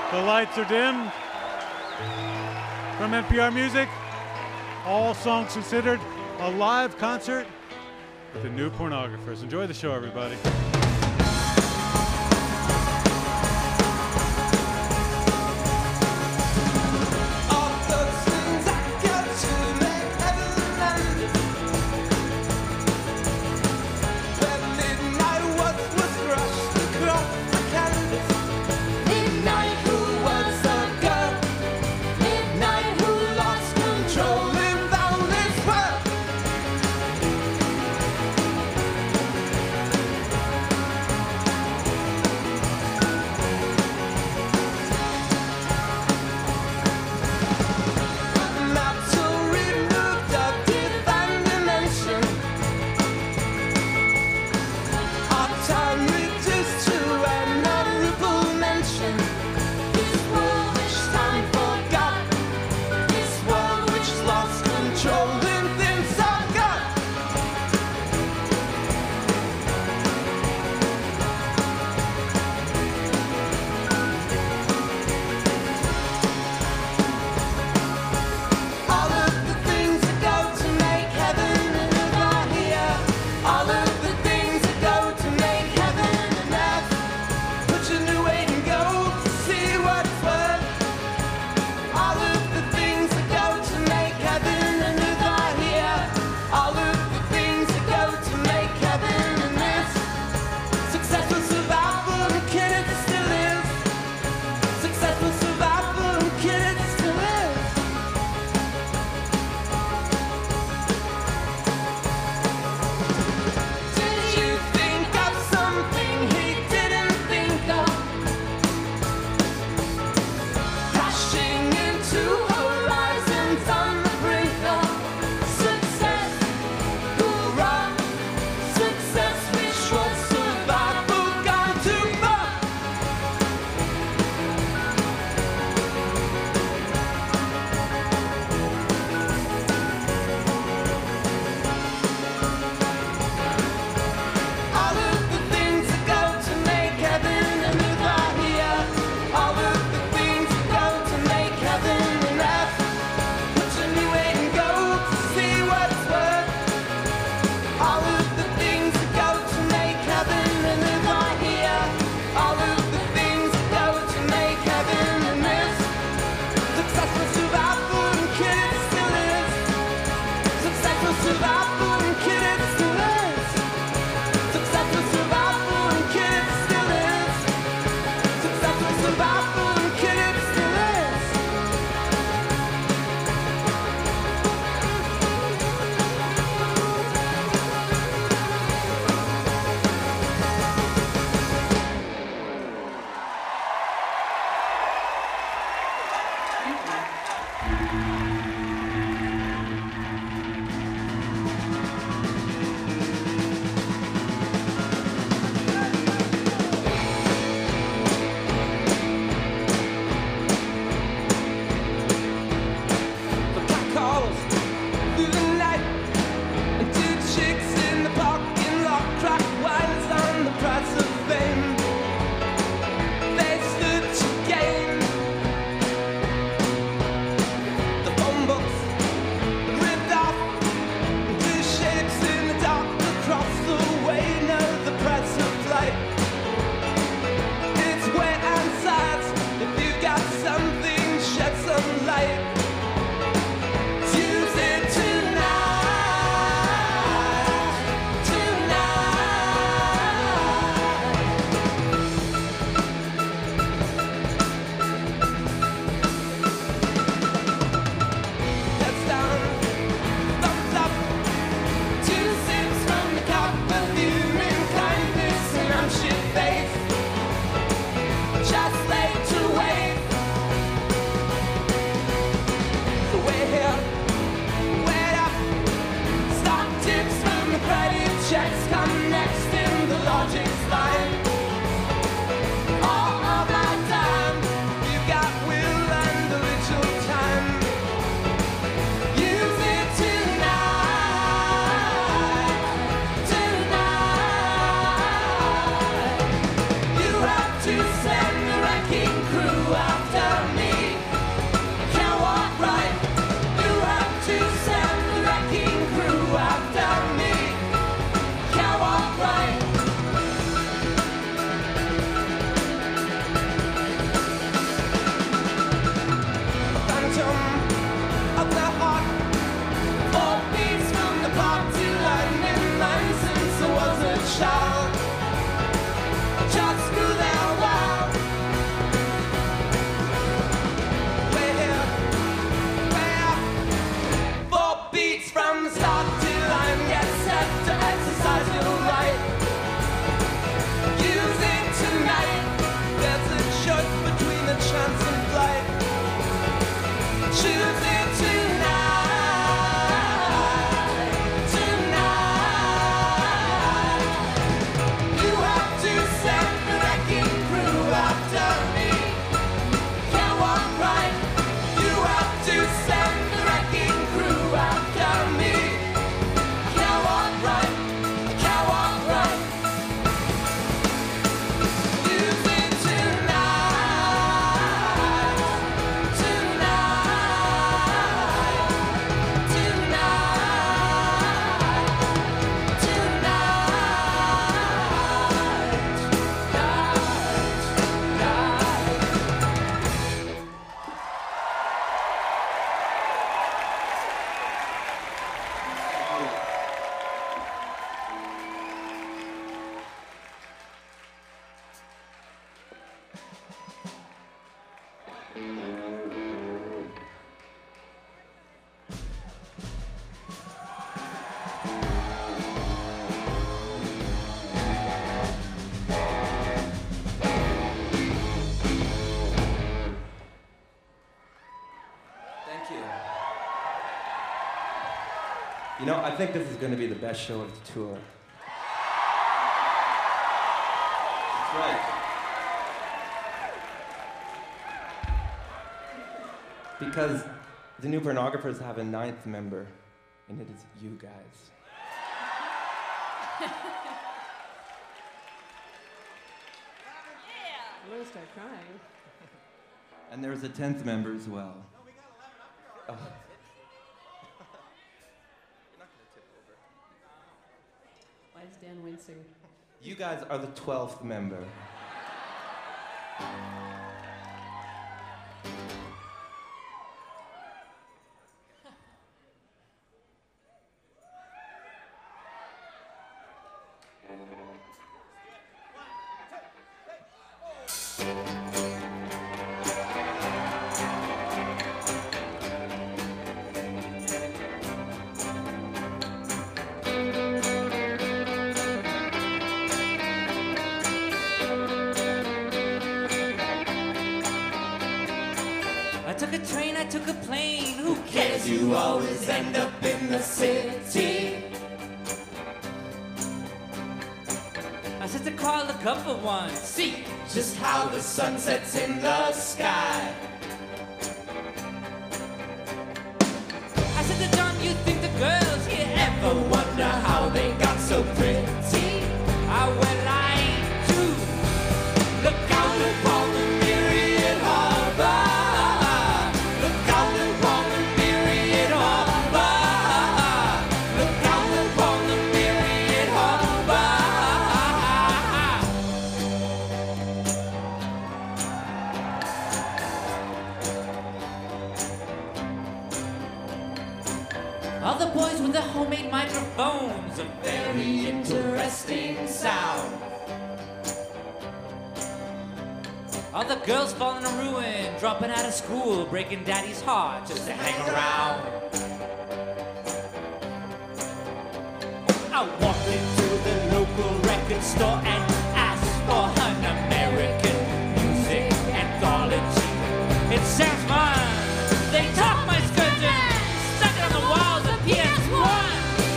The lights are dim. From NPR Music, All Songs Considered, a live concert with the New Pornographers. Enjoy the show, everybody. You know, I think this is going to be the best show of the tour. That's right. Because the New Pornographers have a 9th member, and it is you guys. I'm gonna start crying. And there's a 10th member as well. Oh. Why is Dan wincing? You guys are the 12th member. I took a train, I took a plane, who cares? You always end up in the city. I set the car, look up for one, see just how the sun sets in the sky. I said to John, you think the girls here ever wonder how they got so pretty? Ah, well, I do. Look out upon the myriad harbor. Look out upon the myriad harbor. Look out upon the myriad harbor. All the boys with the homemade microphones, a very interesting sound. All the girls falling to ruin, dropping out of school, breaking daddy's heart just to hang around. I walked into the local record store and asked for an American music anthology. It sounds fun. They talk my skirting, stuck it on the walls of PS1.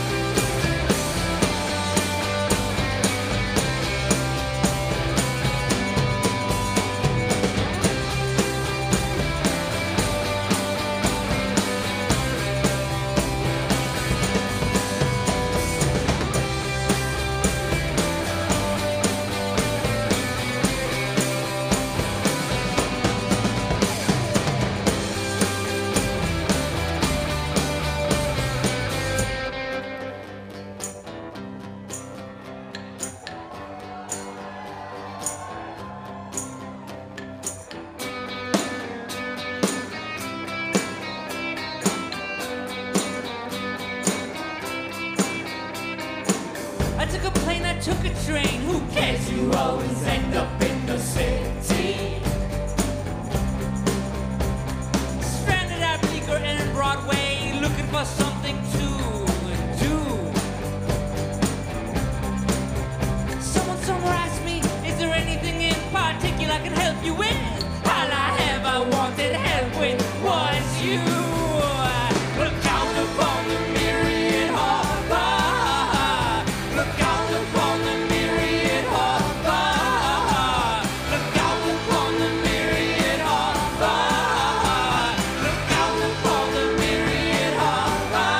I took a plane, I took a train. Who cares? You always end up in the city. Stranded at Bleecker and Broadway, looking for something to do. Someone somewhere asked me, is there anything in particular I can help you with? All I ever wanted help with was you. Look out upon the myriad harbor. Look out upon the myriad harbor. Look out upon the myriad harbor. Look out upon the myriad harbor.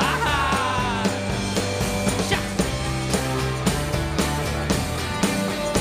Shout.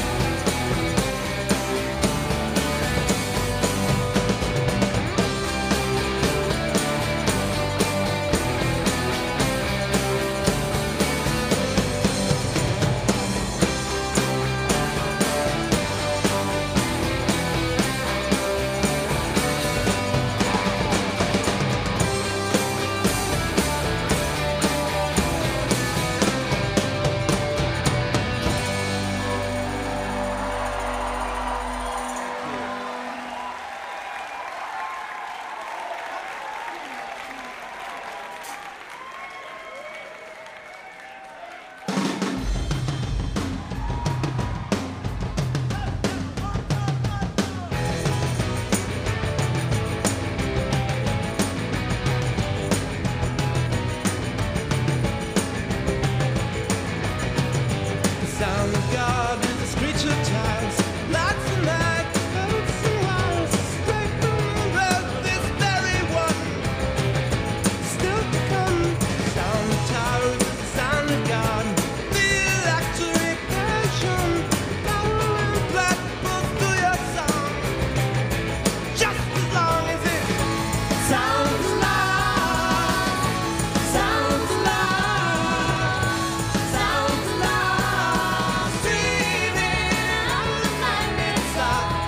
God is a screech of tires. Lots of microphones and wires straight from the road. This very one still to come. Sound of towers is the sound of God. The electric version. Power and black pulls through your song. Just as long as it sounds alive. Sounds alive. Sounds alive. Streaming out of the night inside.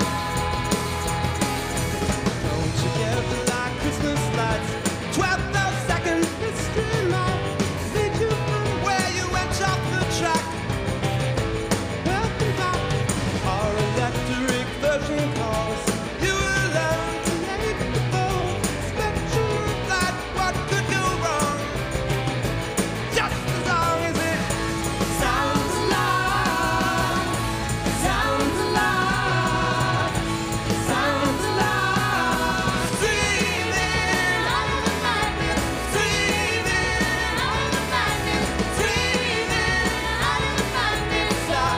Come together like Christmas lights. 12 seconds history night. Lead you from where you went off the track. Welcome back. Our electric version calls. You alone create the bowl. Spectrum of light, what could go wrong? Just as long as it sounds alive. Sounds alive. Sounds alive. Dreaming out of the madness. Dreaming out of the madness. Dreaming out of the madness.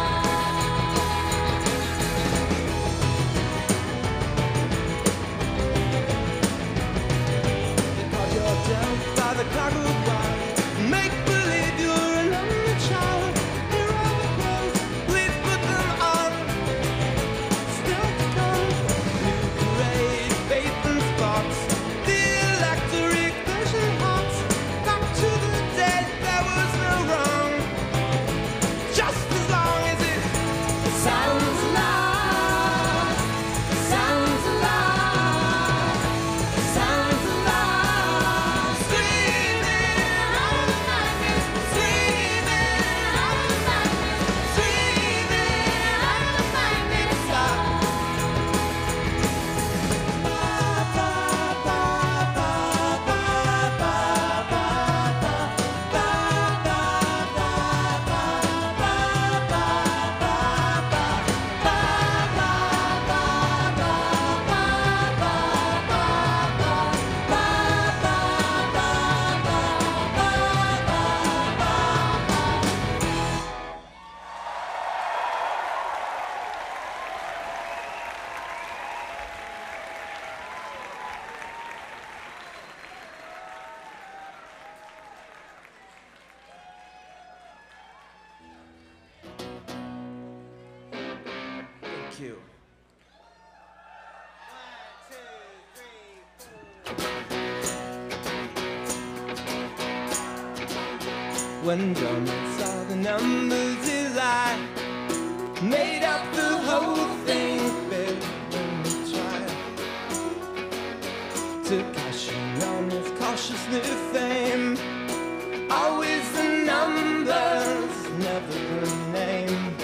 Because you're down by the clock of wire. Make believe you're an only child. Here are the clothes, please put them on. Still to come, new parade, faith and sparks. The electric version hearts. Back to the day there was no wrong. Just as long as it sounds alive. Sounds alive. Sounds alive. Screaming out of the madness. Screaming out of the madness. Screaming out of the madness. Thank you. When John saw the numbers, his eye made up the whole thing. Better when he tried to cash in on his cautious new fame. Always the numbers, never the name.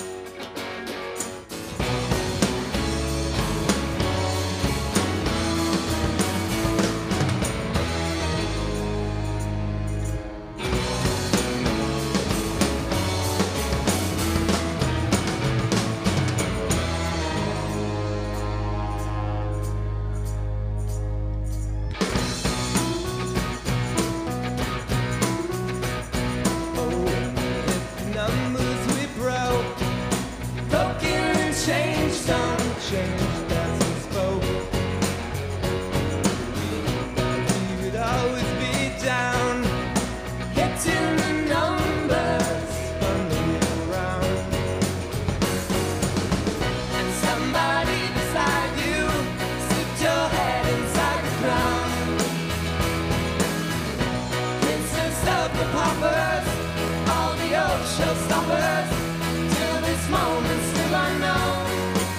Showstoppers, till this moment still unknown.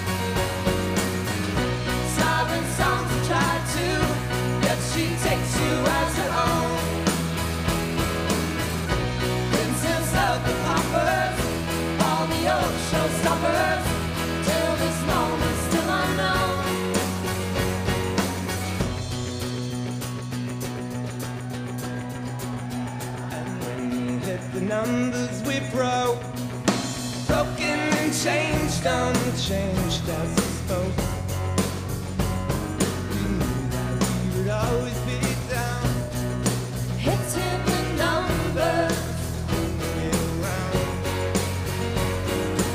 Siren songs have tried to, yet she takes you as her own. Princess of the poppers, all the old showstoppers, till this moment still unknown. And when you hit the numbers we broke, broken and changed, unchanged as we spoke. We knew that we would always be down, hitting the numbers, bringing it around.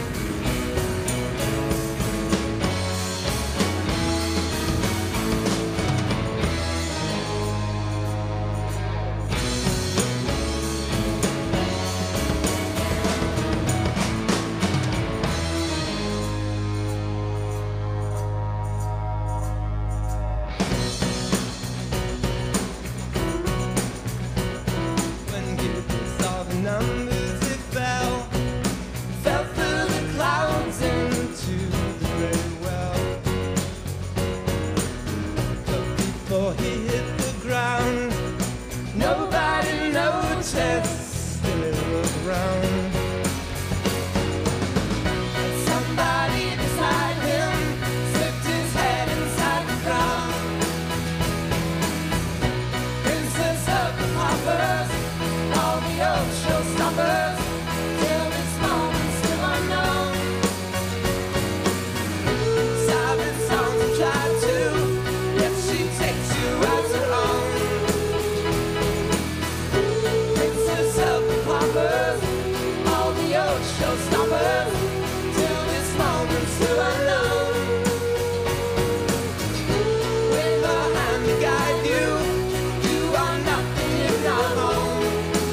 showstoppers till this moment's too unknown. With a hand to guide you, you are nothing if not home.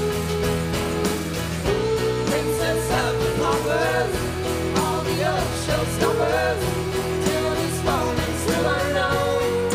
Princess of the paupers, all the old showstoppers till this moment's too unknown.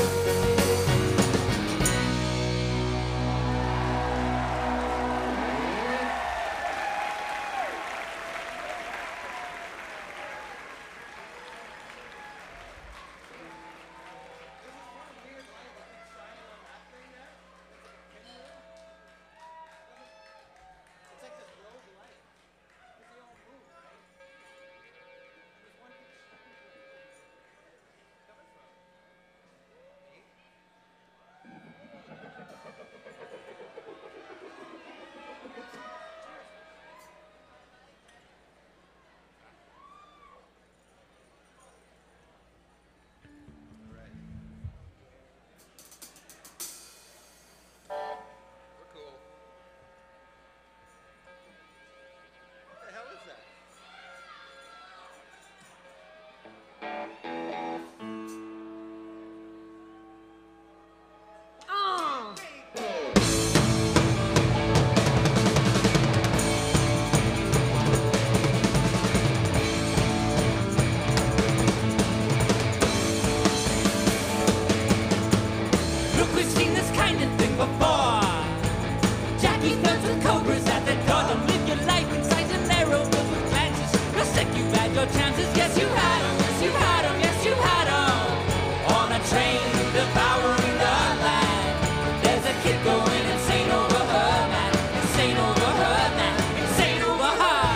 Look, we've seen this kind of thing before. Jackie flirts with cobras at the door. Don't live your life inside a narrow filled with glances. You're sick, you've had your chances. Yes, you had them. Yes, you had them. Yes, you had them. On a train devouring the land. There's a kid going insane over her, man. Insane over her, man. Insane over her.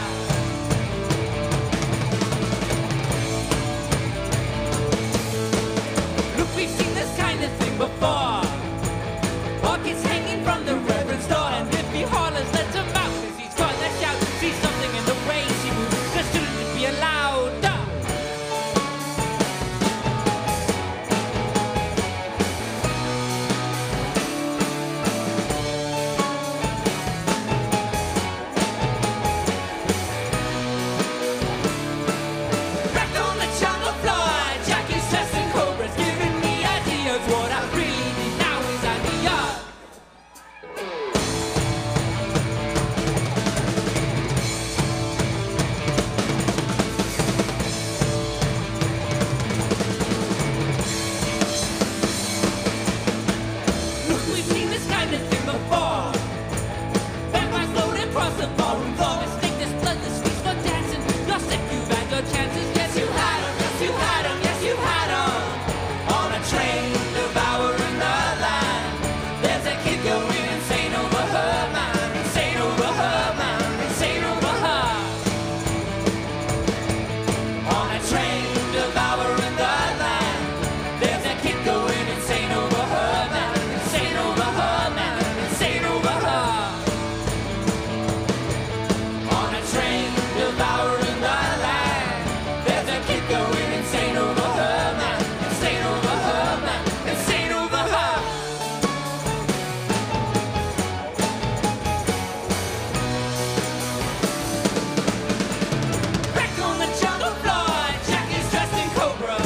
Look, we've seen this kind of thing before. Pockets hanging from the reverend's door, and if he hollers, let him out, 'cause he's gonna shout. See something in the way she moves, just shouldn't be allowed. Back on the jungle floor, Jackie's testing cobras, giving me ideas. What I really need now is ideas. Look, we've seen this kind of thing before. Vampires floating across the ballroom floor. Mistake this bloodless feast for dancing. You're sick, you've had your chances. Yes, you had 'em. Yes, you had 'em. Yes, you had 'em. On a train devouring the land. There's a kid going insane over her, man. Insane over her, man. Insane over her. On a train devouring the land. There's a kid going insane over her, man. Insane over her, man. Insane over her. On a train devouring the land. There's a kid going insane over her, man. Insane over her, man. Insane over her. Back on the jungle floor, Jackie's dressed in cobra.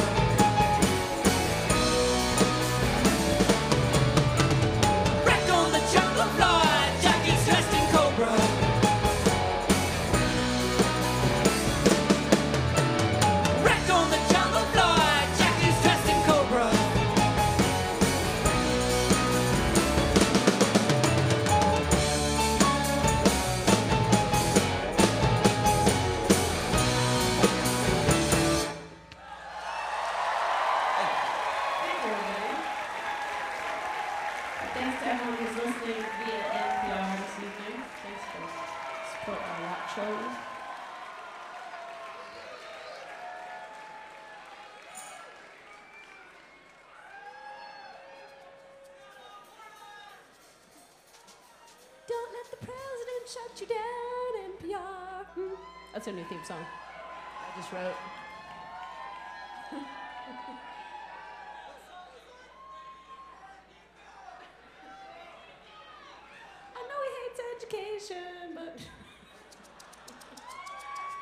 Back on the jungle floor, Jackie's dressed in cobra. Back on the jungle floor, Jackie's dressed in cobra. Thanks to everyone who's listening via NPR this evening. Thanks for support our rock shows. Don't let the president shut you down, NPR. That's our new theme song. I just wrote. I know he hates education, but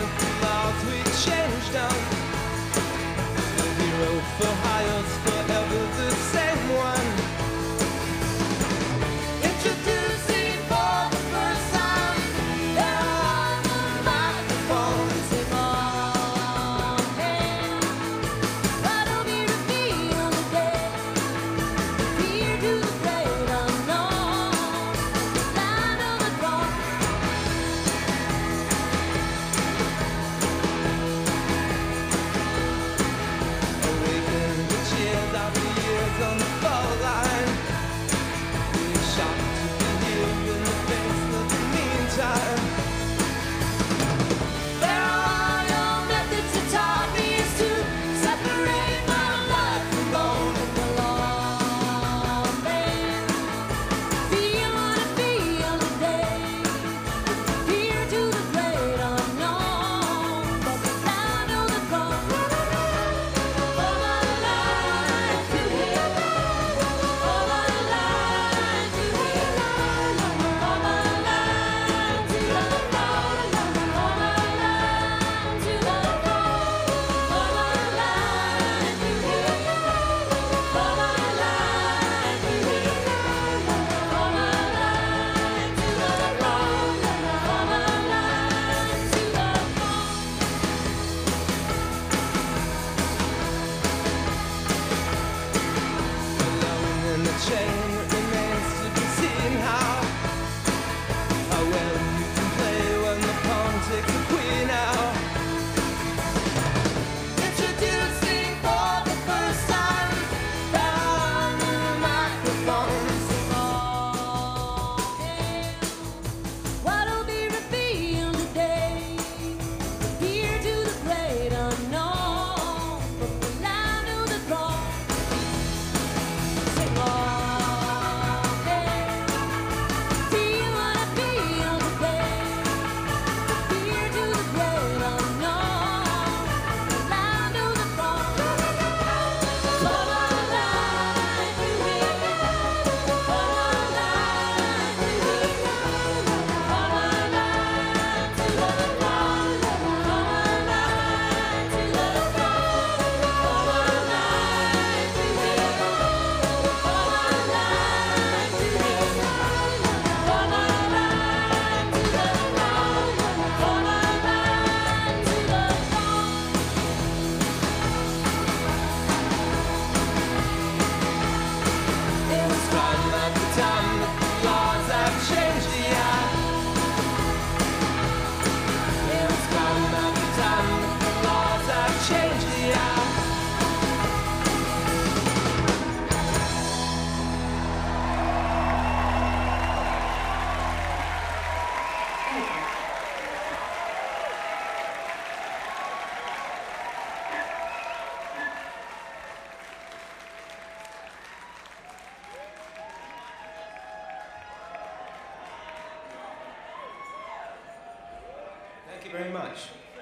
you very much.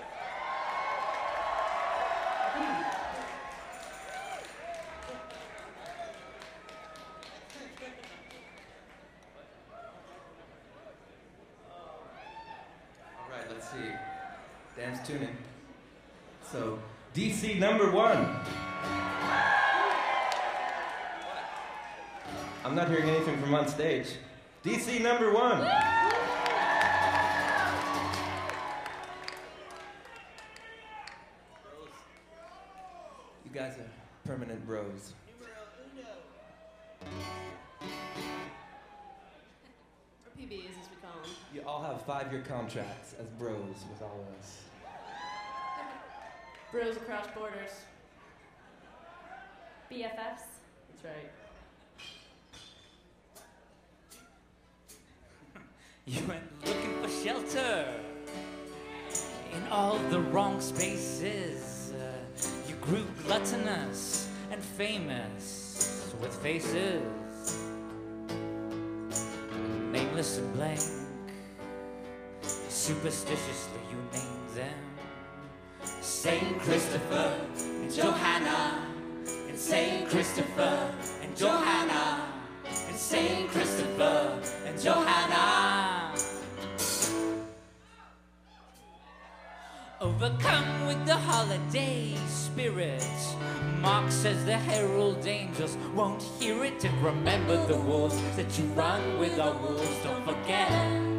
All right, let's see. Dance tuning. So, DC number 1. I'm not hearing anything from on stage. DC number 1. You guys are permanent bros. Or PBs, as we call them. You all have 5-year contracts as bros with all of us. Bros across borders. BFFs. That's right. You went looking for shelter in all the wrong spaces. You grew gluttonous and famous with faces nameless and blank. Superstitiously you named them Saint Christopher and Johanna, and Saint Christopher and Johanna, and Saint Christopher and Johanna. Overcome with the holiday spirit, Mark says the herald angels won't hear it. And remember the wolves that you run with are wolves, don't forget.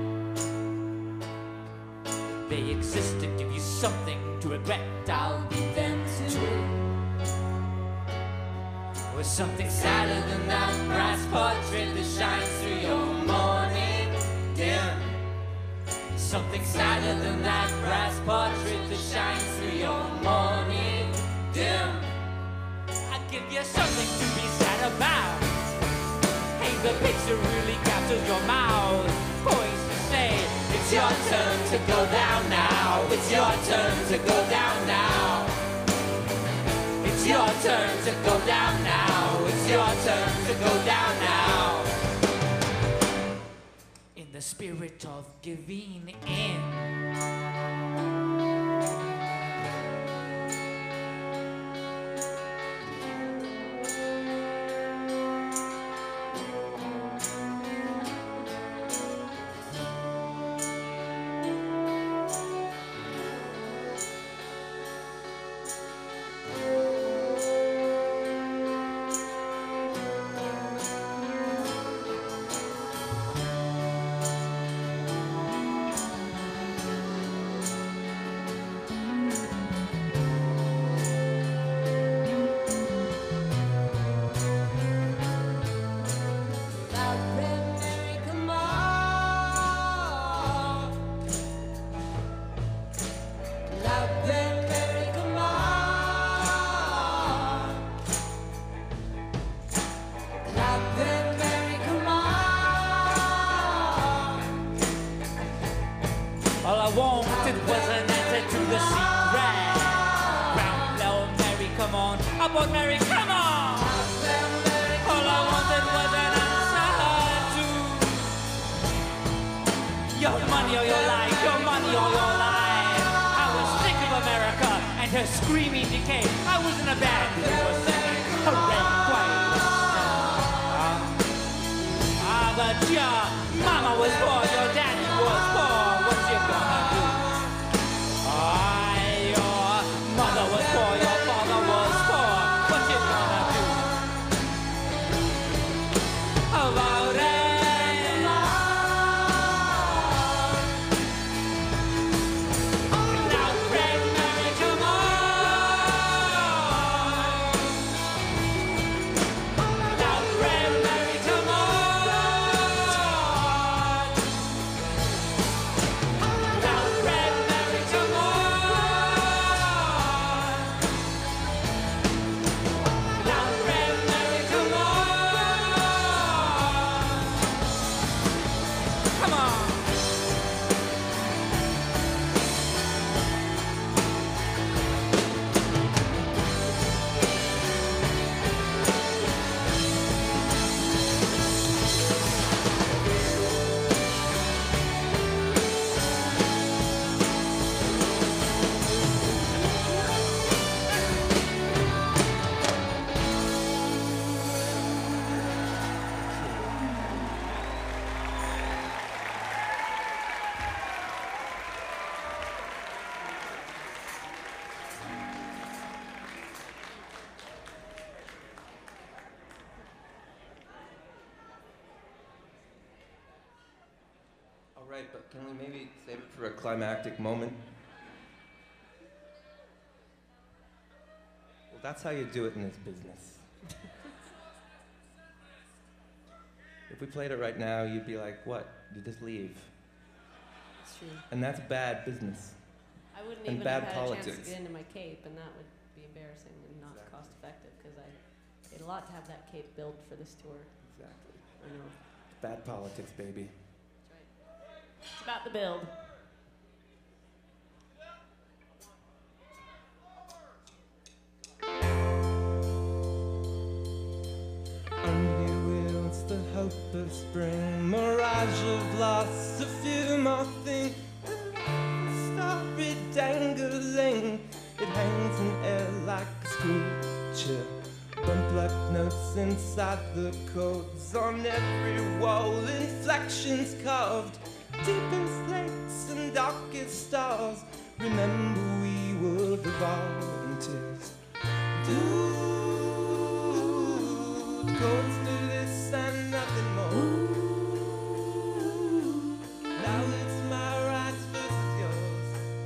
They exist to give you something to regret. I'll beat them to it. Or something sadder than that brass portrait that shines through your morning dim. Something sadder than that brass portrait that shines through your morning dim. I give you something to be sad about. Hey, the picture really captures your mouth. Poised to say, it's your turn to go down now. It's your turn to go down now. It's your turn to go down now. It's your turn to go down now. In the spirit of giving in. All I wanted was an answer to the secret. Round low, Mary, come on. Up on Mary, come on. All I wanted was an answer to your money or your life, your money or your life. I was sick of America and her screaming decay. I was in a band who was singing a red quiet. But your mama was poor, your daddy was poor. What you gonna do? Your mother was poor, your father was poor. What you gonna do about it? Now, Red Mary, come on. Now, Red Mary, come on. right, but can we maybe save it for a climactic moment? Well, that's how you do it in this business. If we played it right now, you'd be like, what? You just leave. It's true. And that's bad business. I wouldn't And even bad have had a chance politics. to get into my cape, and that would be embarrassing and not Exactly. cost effective because I paid a lot to have that cape built for this tour. Exactly. I know. Bad politics, baby. That's right. It's about the build. On your wheels, the hope of spring, mirage of loss, a few more things. Starry dangling, it hangs in air like a sculpture. Bump like notes inside the codes on every wall, inflections carved deep in slates and darkest stars. Remember we were the volunteers. Goes through this and nothing more. Now it's my rights versus yours.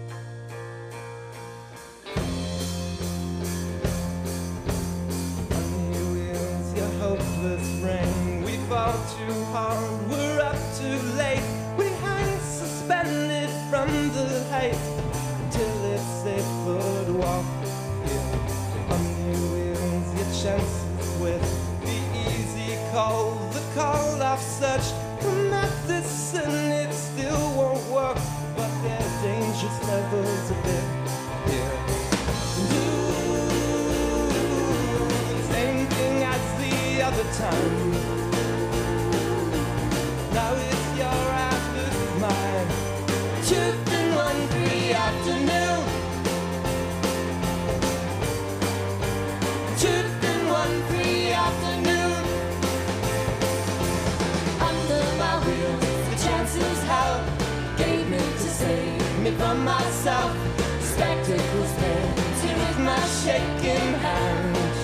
On your wheels, your hopeless rain. We fall too hard, we're up too late. We hang suspended from the height till it's safer to walk. Yeah. On your wheels, your chances with call, the call I've searched for medicine, it still won't work, but there's dangerous levels of it. Yeah. Do same thing as the other time. Now it's your after mine. 2 and 1 free afternoon. 2 and 1 free afternoon. How gave me to save me from myself. Spectacles painted with my shaking hand.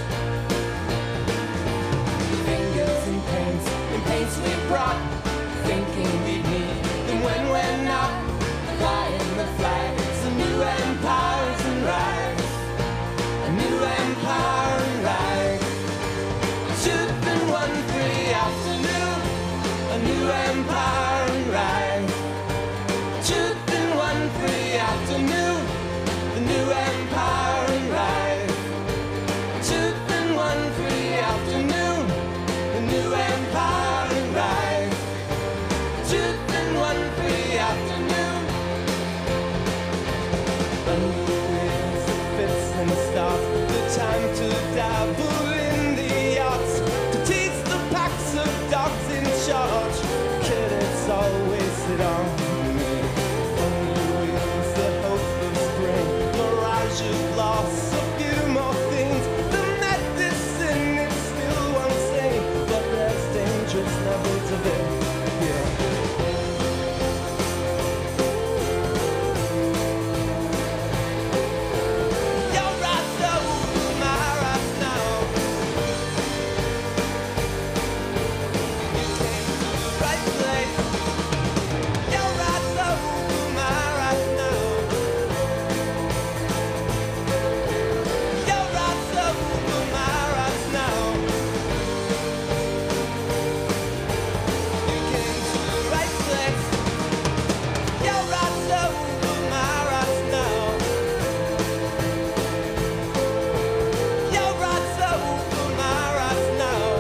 Fingers in paints we brought, thinking we'd need them when we're not. Flying the flags, a new empire's and rise. A new empire and rise. 2 and 1 free afternoon. A new empire and rise. 2 and 1 free afternoon. The new empire and rise. 2 and 1 free afternoon. The new empire and rise. 2 and 1 free afternoon. Unwheels, it fits and starts. The time to dabble in the arts, to teach the packs of dogs in charge. It's always sit on me. On your wheels, the hope of spring, mirage of loss, a few more things. The medicine, it still won't sing, but there's dangerous levels of it. Yeah. Your rights over my rights now. You came to the right place. Your rights over my rights now. Your rights over my rights now. You came to the right place. Your rights over my rights now. Your rights over my rights now.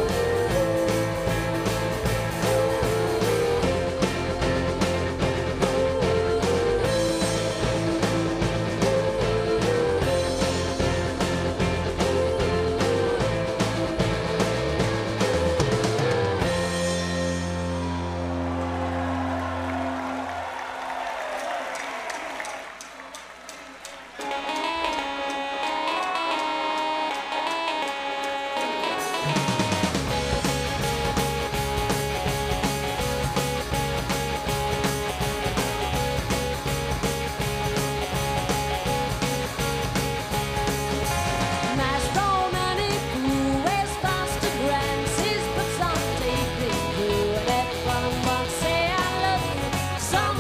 Mass romantic who is fast to glances, but some take me through. Let one say I love you. Some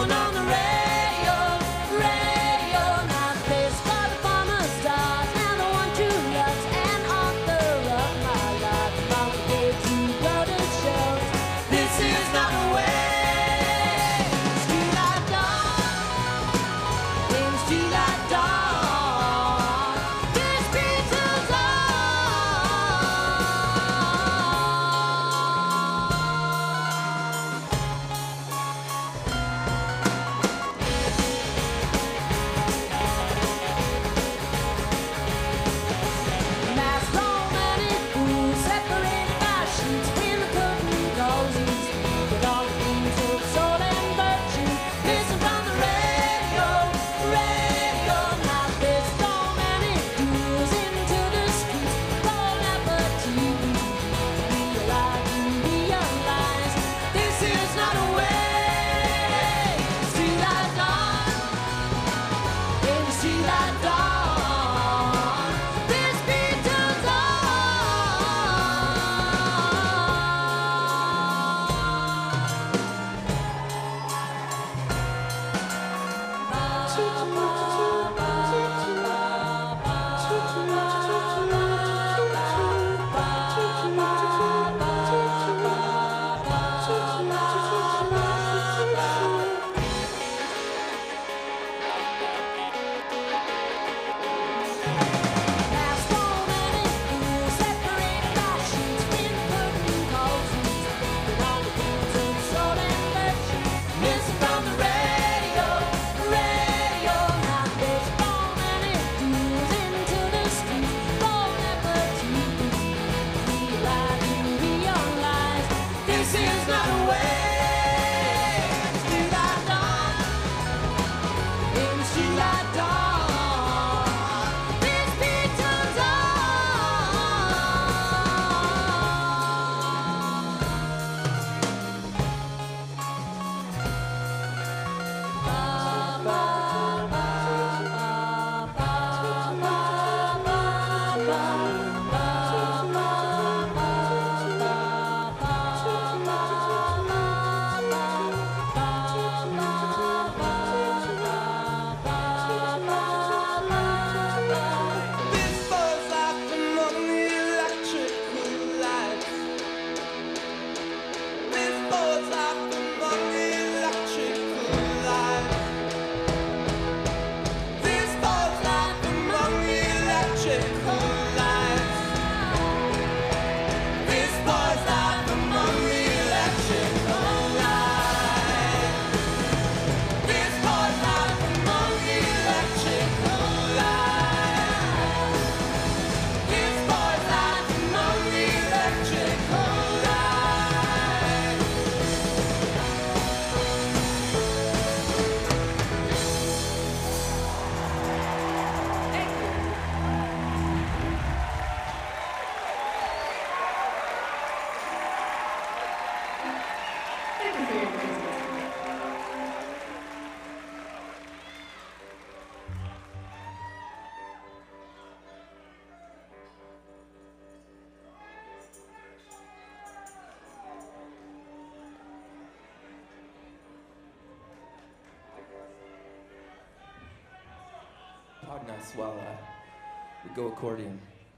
prodding us while we go accordion.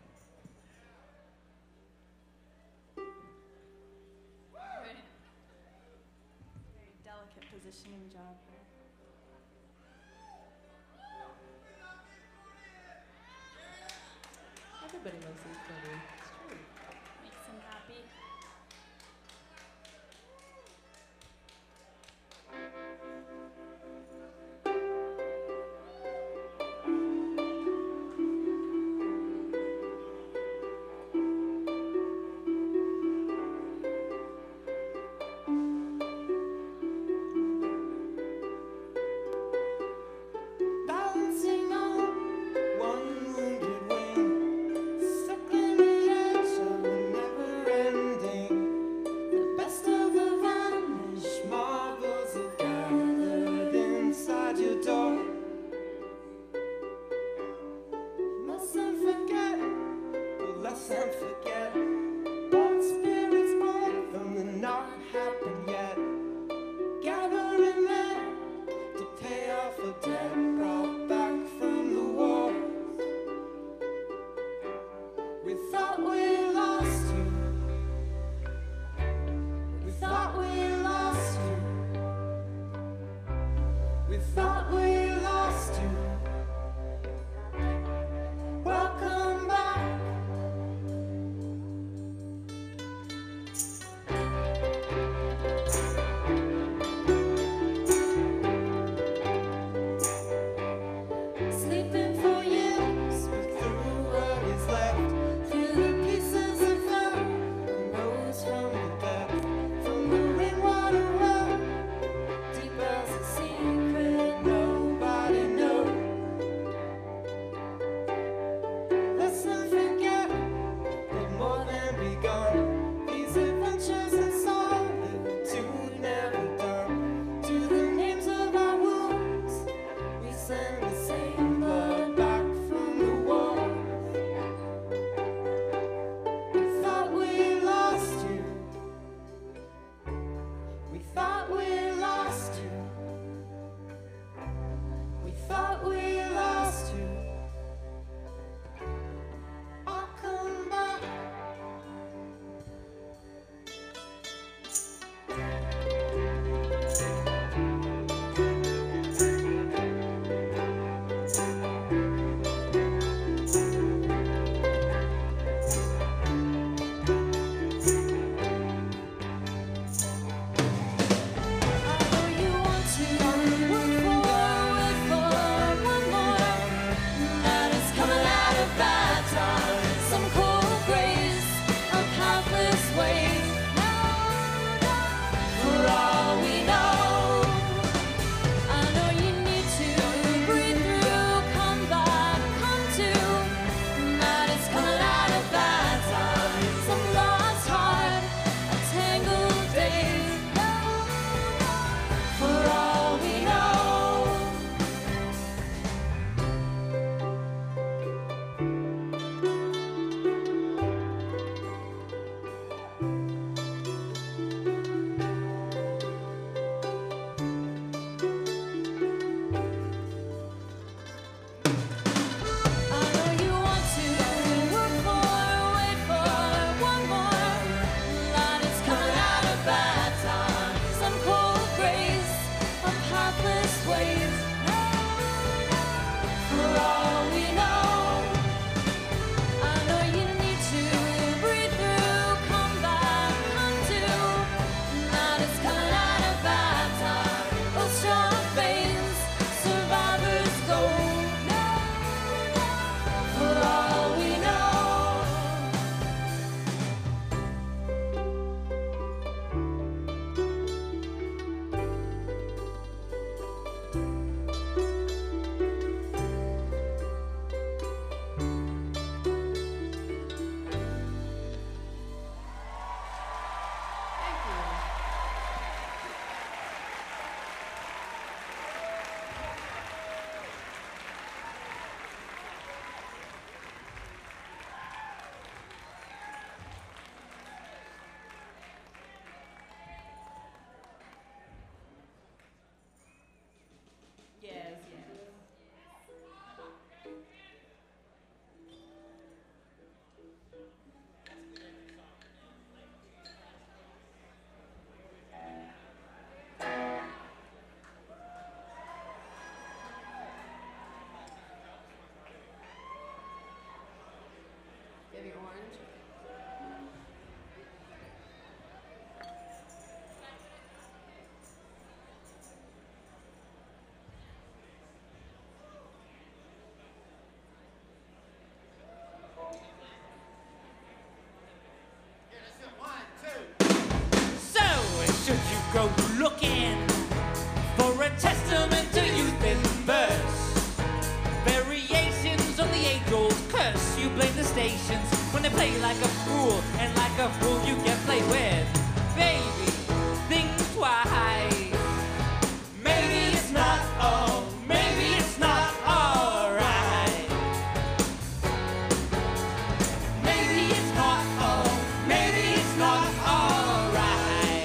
Very delicate positioning job there. Everybody loves the accordion. It's true. Makes him happy. Balancing on one wounded wing, stuck in the edge of a never-ending. The best of the vanished marvels have gathered inside your door. Mustn't forget, but let's forget what spirits born from the not happened yet. Gathering there to pay off a debt brought back from the war. We thought we lost you. We thought we lost you. We thought we lost you. Welcome back. Sleeping for years, but through what is left, through the pieces of fell, rose from the depth, from the rainwater well, deep as a secret nobody knows. Let's not forget, but more than begun, these adventures in solitude never done. To the names of our wounds, we send the same blood back from the war. We thought we lost you. We thought we lost you. We thought we lost you. I'll come back. I know you want to wait for one more. That is coming out of bad times. Some cold grace of countless ways. For all we know, I know you need to breathe through, come back, come to. That is coming out of bad times. Some lost heart, a tangled days. For all we know. I know you want to wait for one more. Light is coming out of bad times. Some cold grace of pathless ways. For all we know, I know you need to breathe through, come back, come to. Light is coming out of bad times. Those strong veins, survivors go. For all we know. you blame the stations when they play like a fool, and like a fool you get played with. Baby, think twice. Maybe it's not all, maybe it's not alright. Maybe it's not all, maybe it's not alright.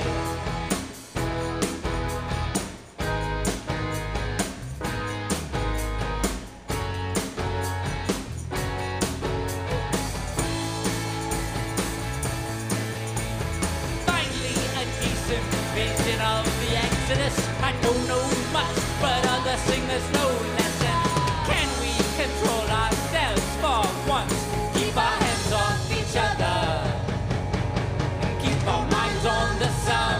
Finally, a decent vision of the Exodus. I don't know much, but others sing there's no lesson. Can we control ourselves for once? Keep our hands off each other and keep our minds on the sun.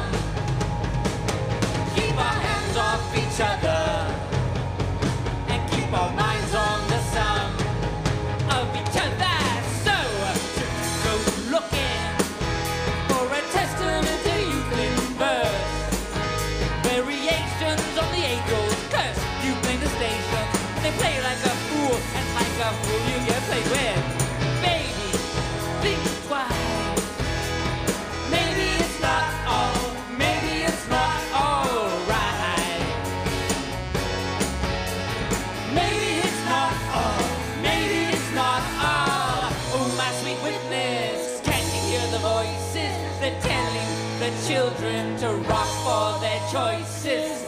Keep our hands off each other and keep our minds on the sun of each other. So go looking for a testament to Euclid's verse. Variations on the age-old curse. You blame the station, they play like a fool, and like a fool you get played with. Baby, think twice. Maybe it's not all, maybe it's not alright. Maybe it's not all, maybe it's not all. Oh, my sweet witness, can you hear the voices? They're telling the children to rock for their choices.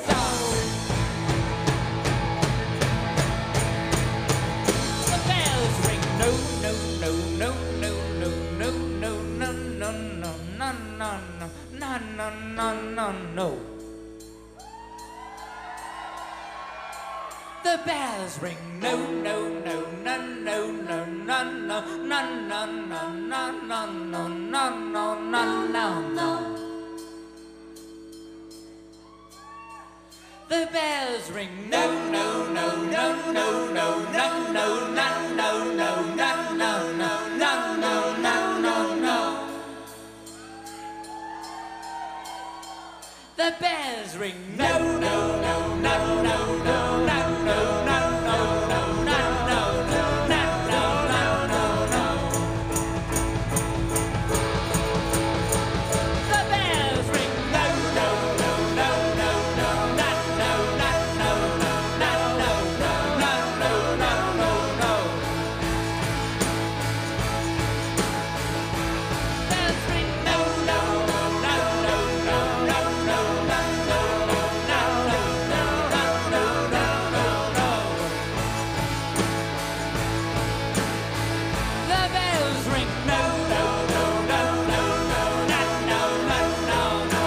The bells ring, no, no, no, no, no, no, no, no, no, no, no, no, no, no, no, no, no, no. The bells ring, no, no, no, no, no, no, no, no, no, no, no, no, no, no, no, no, no, no. The bells ring, no, no, no, no, no, no, no, no, no, no, no, no, no, no, no, no, no, no. The bells ring, no, no, no, no, no, no, no, no, no, no, no, no, no, no, no, no. The bells ring, no, no, no, no, no, no, no, no, no, no, no, no, no. Bells ring, no, no, no, no, no, no, no, no, the bells ring, no, no, no, no, no, no, no, no, no, no,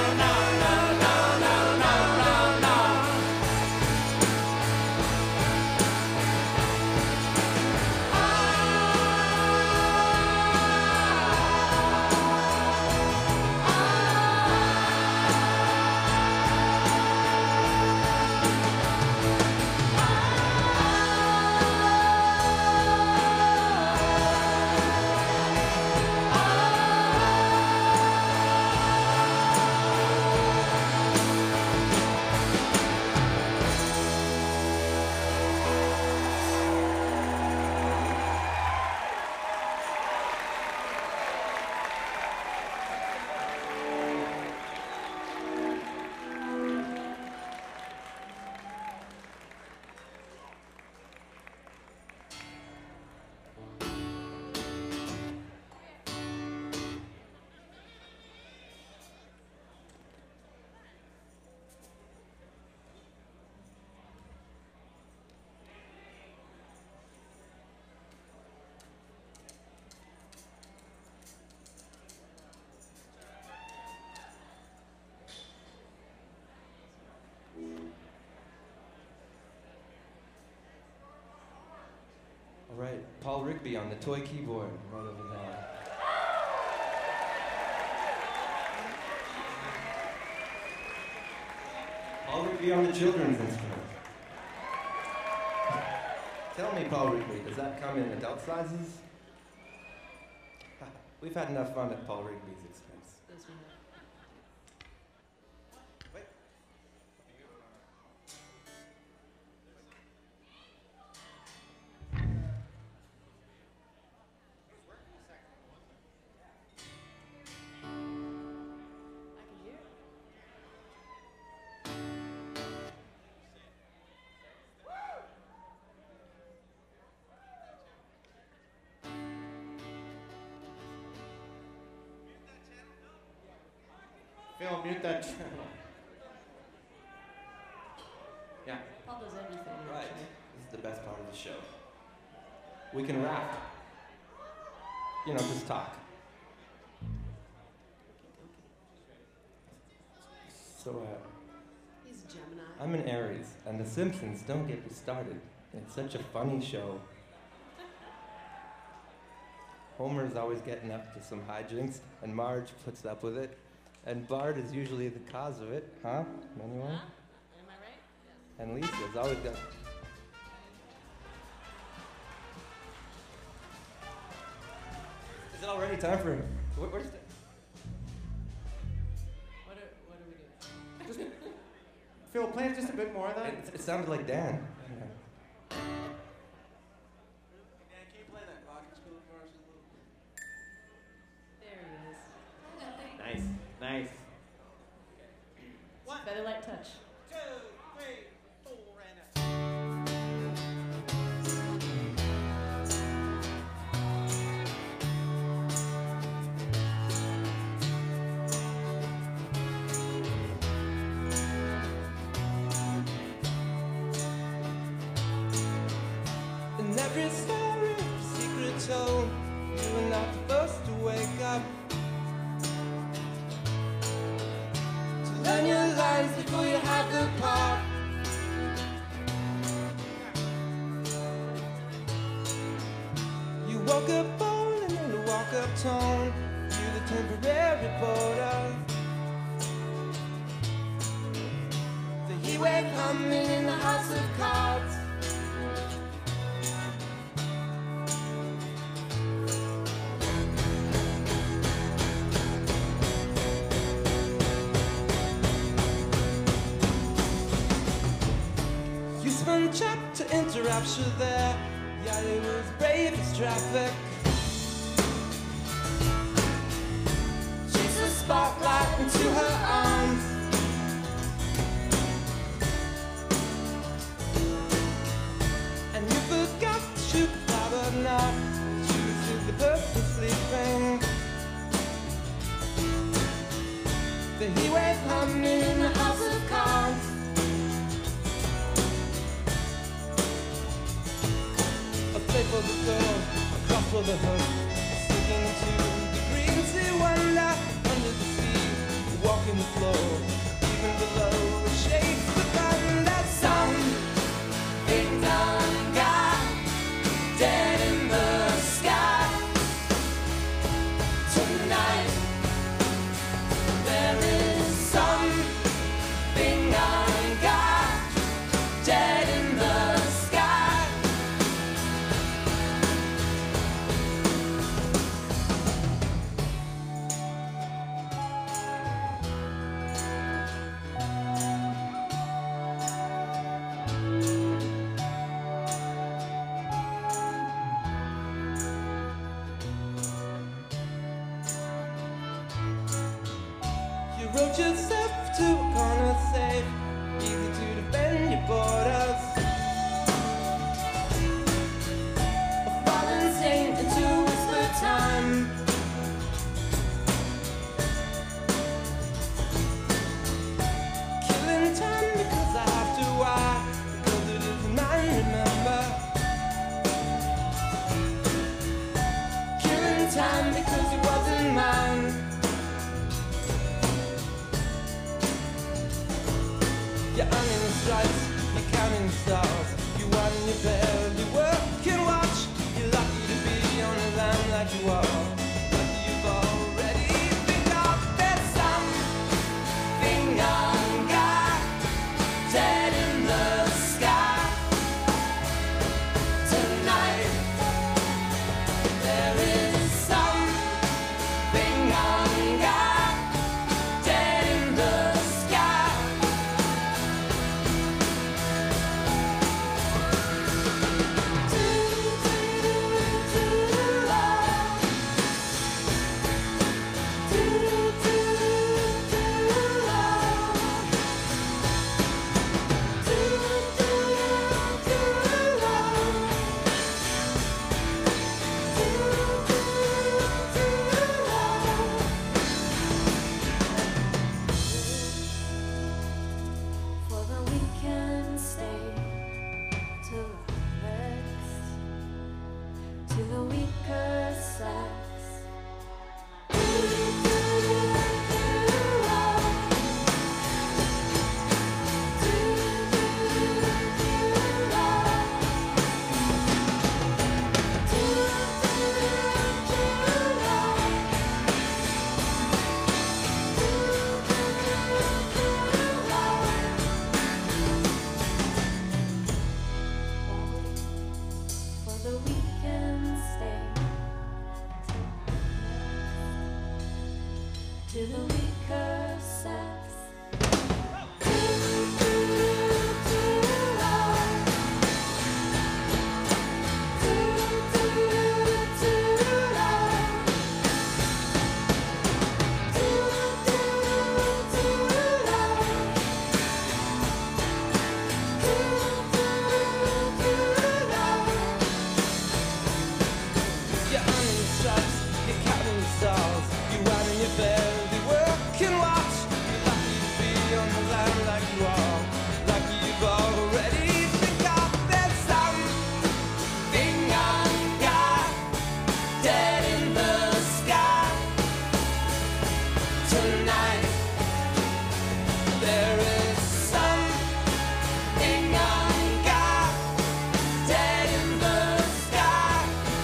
no, no, no, no. All right, Paul Rigby on the toy keyboard, right over there. Paul Rigby on the children's instrument. Tell me, Paul Rigby, does that come in adult sizes? We've had enough fun at Paul Rigby's expense. Wait. Phil, mute that channel. Yeah. Paul does everything. Right. This is the best part of the show. We can rap. You know, just talk. So, He's Gemini. I'm an Aries, and The Simpsons don't get me started. It's such a funny show. Homer's always getting up to some hijinks, and Marge puts up with it. And Bart is usually the cause of it, huh? Anyone? Huh? Am I right? Yes. And Lisa's always got. Is it already time for him? Where's the? What are we doing? Phil, play it just a bit more of that. It sounded like Dan. There he is. Nice, nice. Better light touch. 2, 3, 4, and In every story, secret told, you are not the first to wake up. To learn your lines before you have the part. You woke up bold and then the walk-up tone. You the temporary border. The heat wave humming in the house of cards. You spun chat to interrupt you there. Yeah, it was brave as traffic. Chase a spotlight into her arms. And you forgot to shoot the flower knot. Choose the purposely thing. The heat wave humming in the house of cards. A play for the door, a cross for the hook. Sinking into the green sea wonder. Under the sea, walking the floor. Even below, shakes the thunder. Something done got dead in the sky. Tonight, there is something done got dead in the sky. You wrote yourself to a corner safe, easy to defend your borders. A fallen saint into whisper time. Killing time because I have to, why? Because it is mine, remember. Killing time because it wasn't mine. with a weaker sex. Your onion straps, your cotton stalls, you out in your bed, you work and watch. You're lucky to be on the line like you are, lucky you've already forgot there's something I've got dead in the sky tonight. There is something I've got dead in the sky.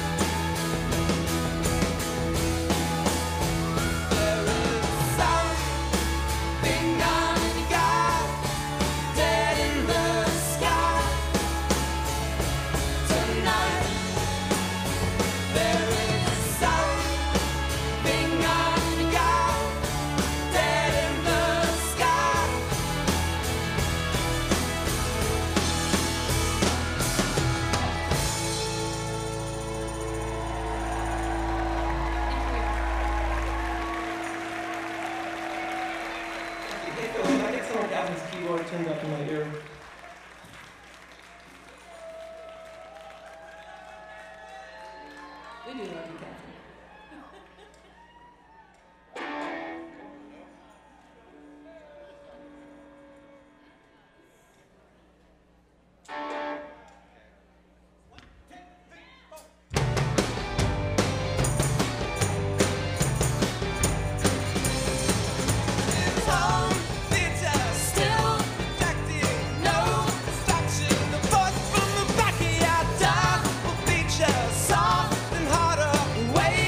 There is something I've got dead in the sky tonight. There is something I've got dead in the sky. Hey, Phil, can I get some of Gavin's keyboard turned up in my ear? We do love you, Catherine. It's home theater, still protected, no distraction. The voice from the back of your door will feature soft and harder. Wait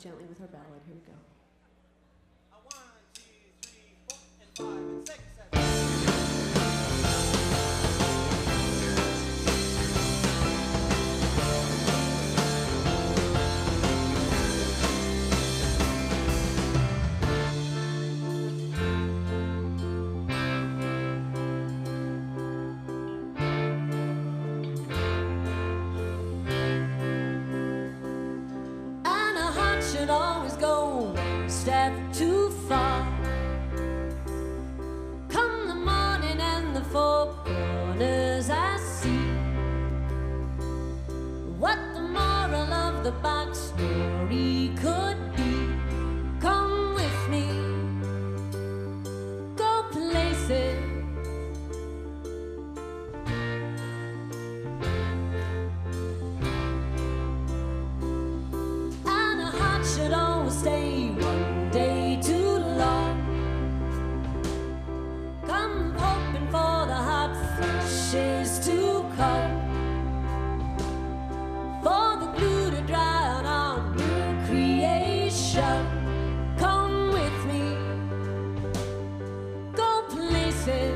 gently with our ballad. Here we go. 1, 2, 3, 4, and 5, and 6, 7. And a heart should always go one step too far. Come the morning and the four corners I see what the moral of the backstory could be. Come with me, go places. And a heart should always stay one day too long. Come hoping for the hot flushes to come, for the glue to dry on our new creation. Come with me, go places.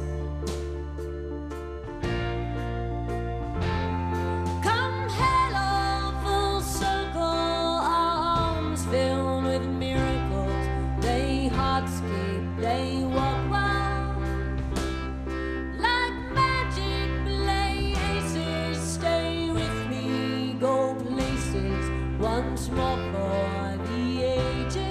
Come hello, full circle, arms filled with miracles. They hardscape, they walk wild. Like magic play aces, stay with me, go places once more for the ages.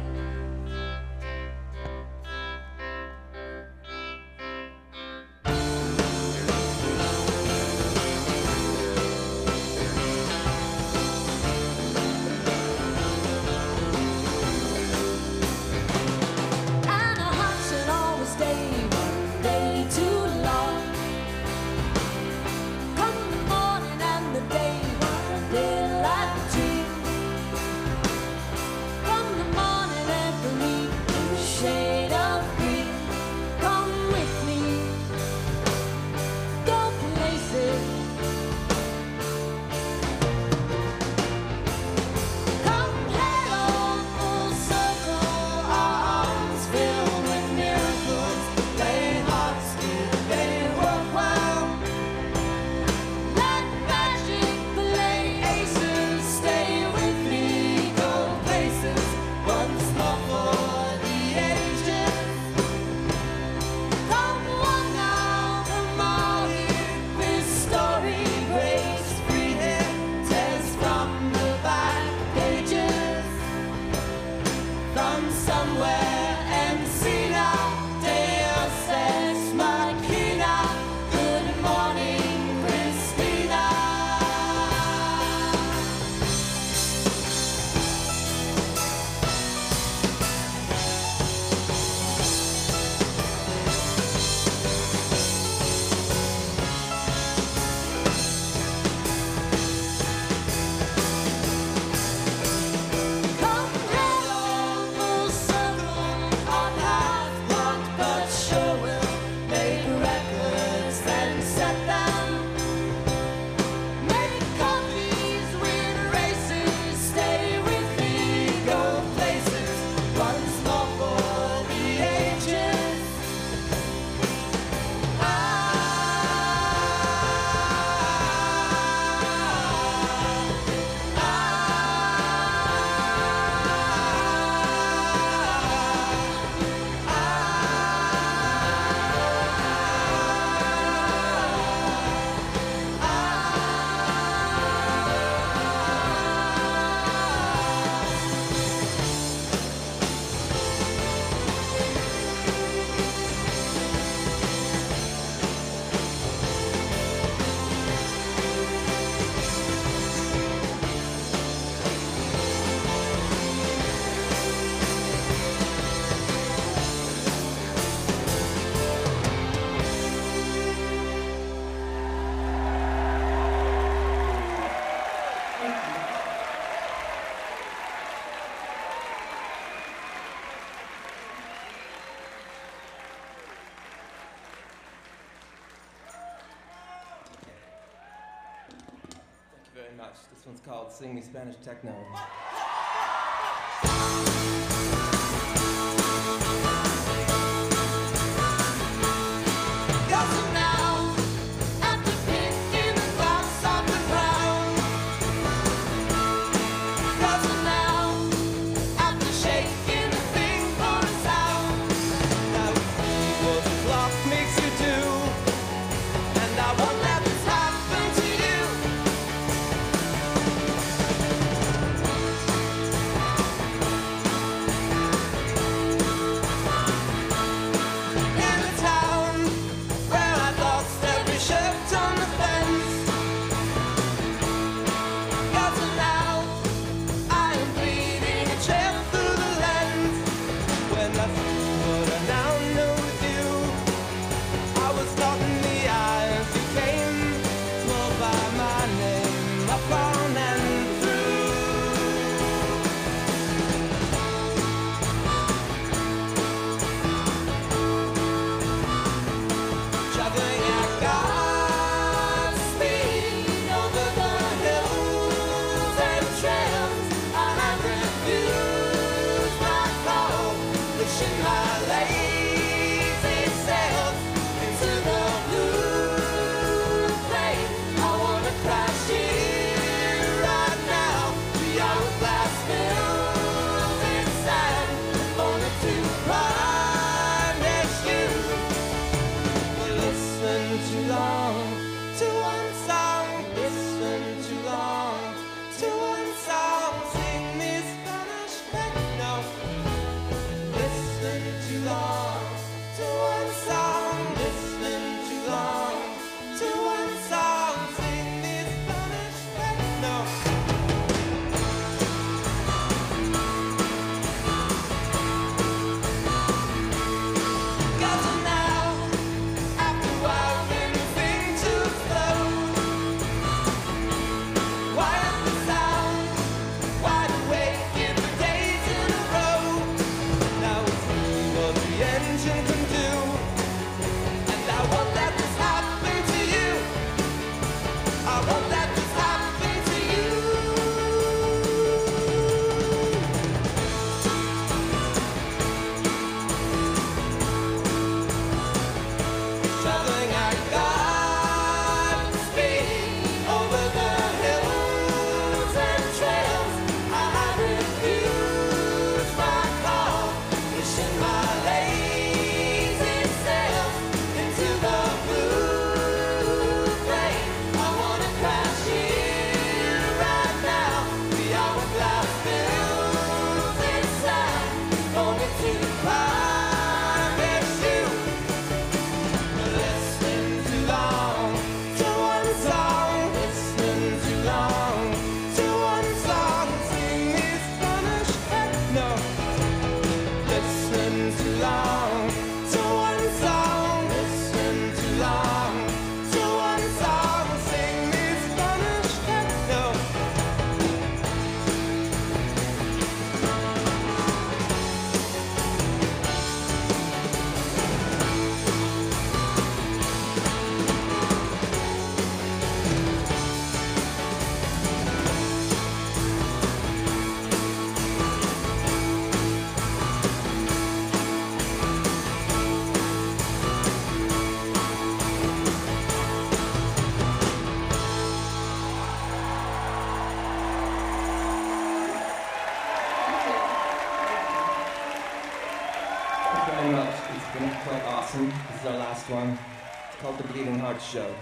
And a heart should always stay one day too long. Come the morning and the day one daylight dream. Come the morning every shade of green. Come with me, go places. Come hello, full circle, arms filled with miracles. They hardscape, they work well. Like magic play aces, stay with me, go places once more for the ages. Come one now, come all here, this story breaks free here, tears from the back pages. From somewhere Encina, Deus Ex Machina. Good morning, Christina. Come hello, full circle, on half walk, but sure will make records and set them. Make copies, win races, stay with me, go places once more for the ages. Thank you very much. This one's called Sing Me Spanish Techno. very much. It's been quite awesome. This is our last one. It's called The Bleeding Heart Show.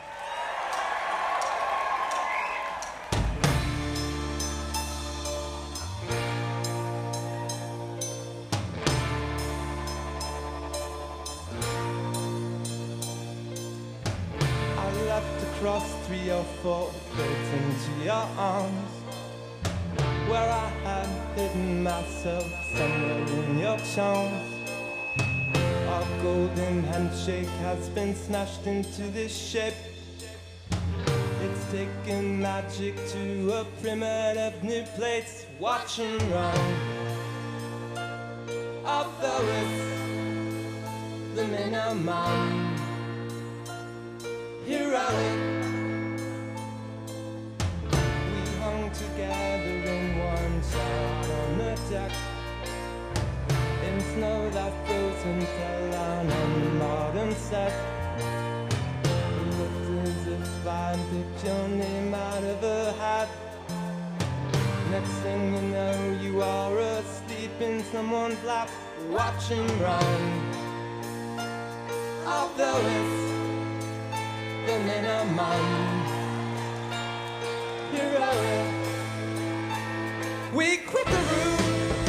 I leapt across 3 or 4 roads into your arms, where I had hidden myself somewhere in your charms. Our golden handshake has been smashed into this shape. It's taken magic to a primitive new place. Watch and run, although it's the minimum. Heroic, we hung together in one shot on the deck. Next thing you know, you are asleep in someone's lap, watching run. Although it's the minimum heroic, we quit the room.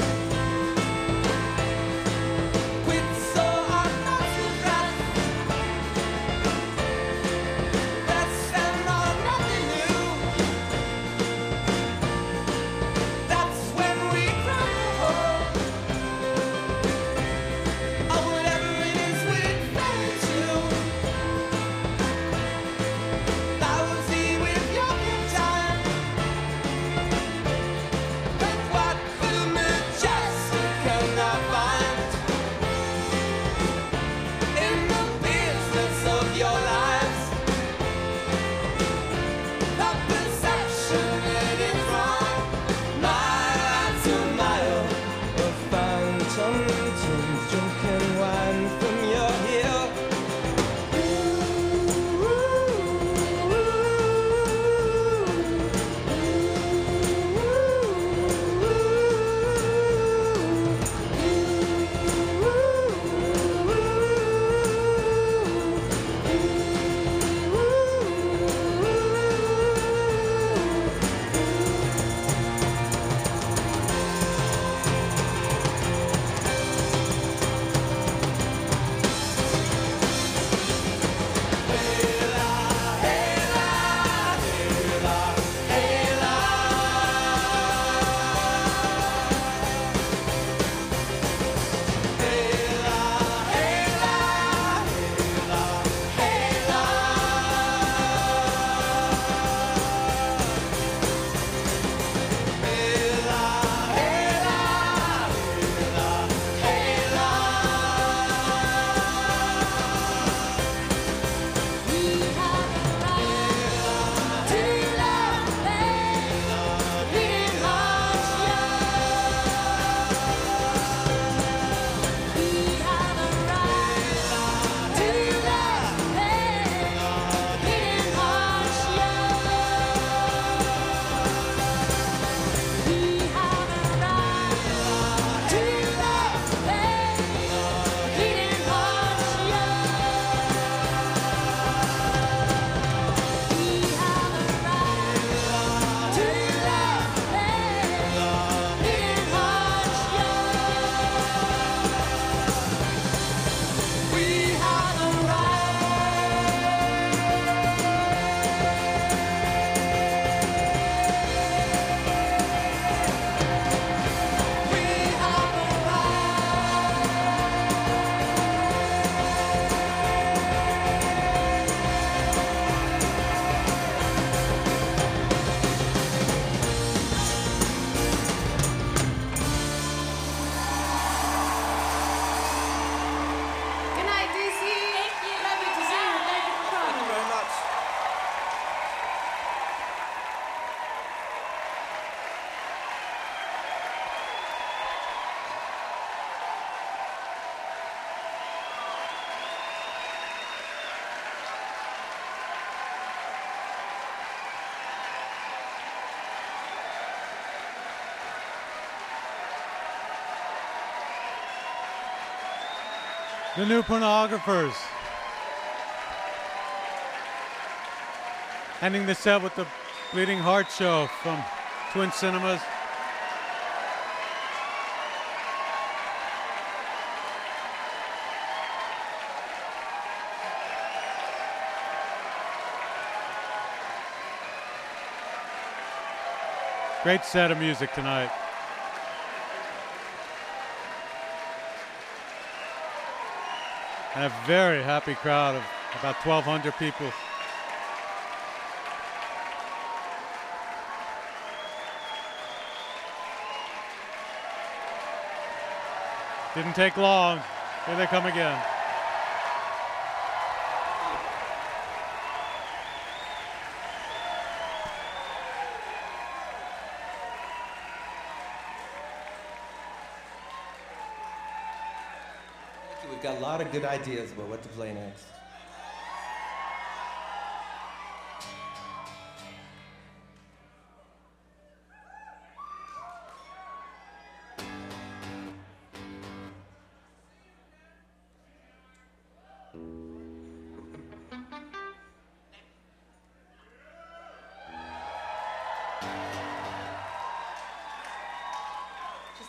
The New Pornographers. Ending the set with the Bleeding Heart Show from Twin Cinemas. Great set of music tonight. And a very happy crowd of about 1,200 people. Didn't take long. Here they come again. We've got a lot of good ideas about what to play next.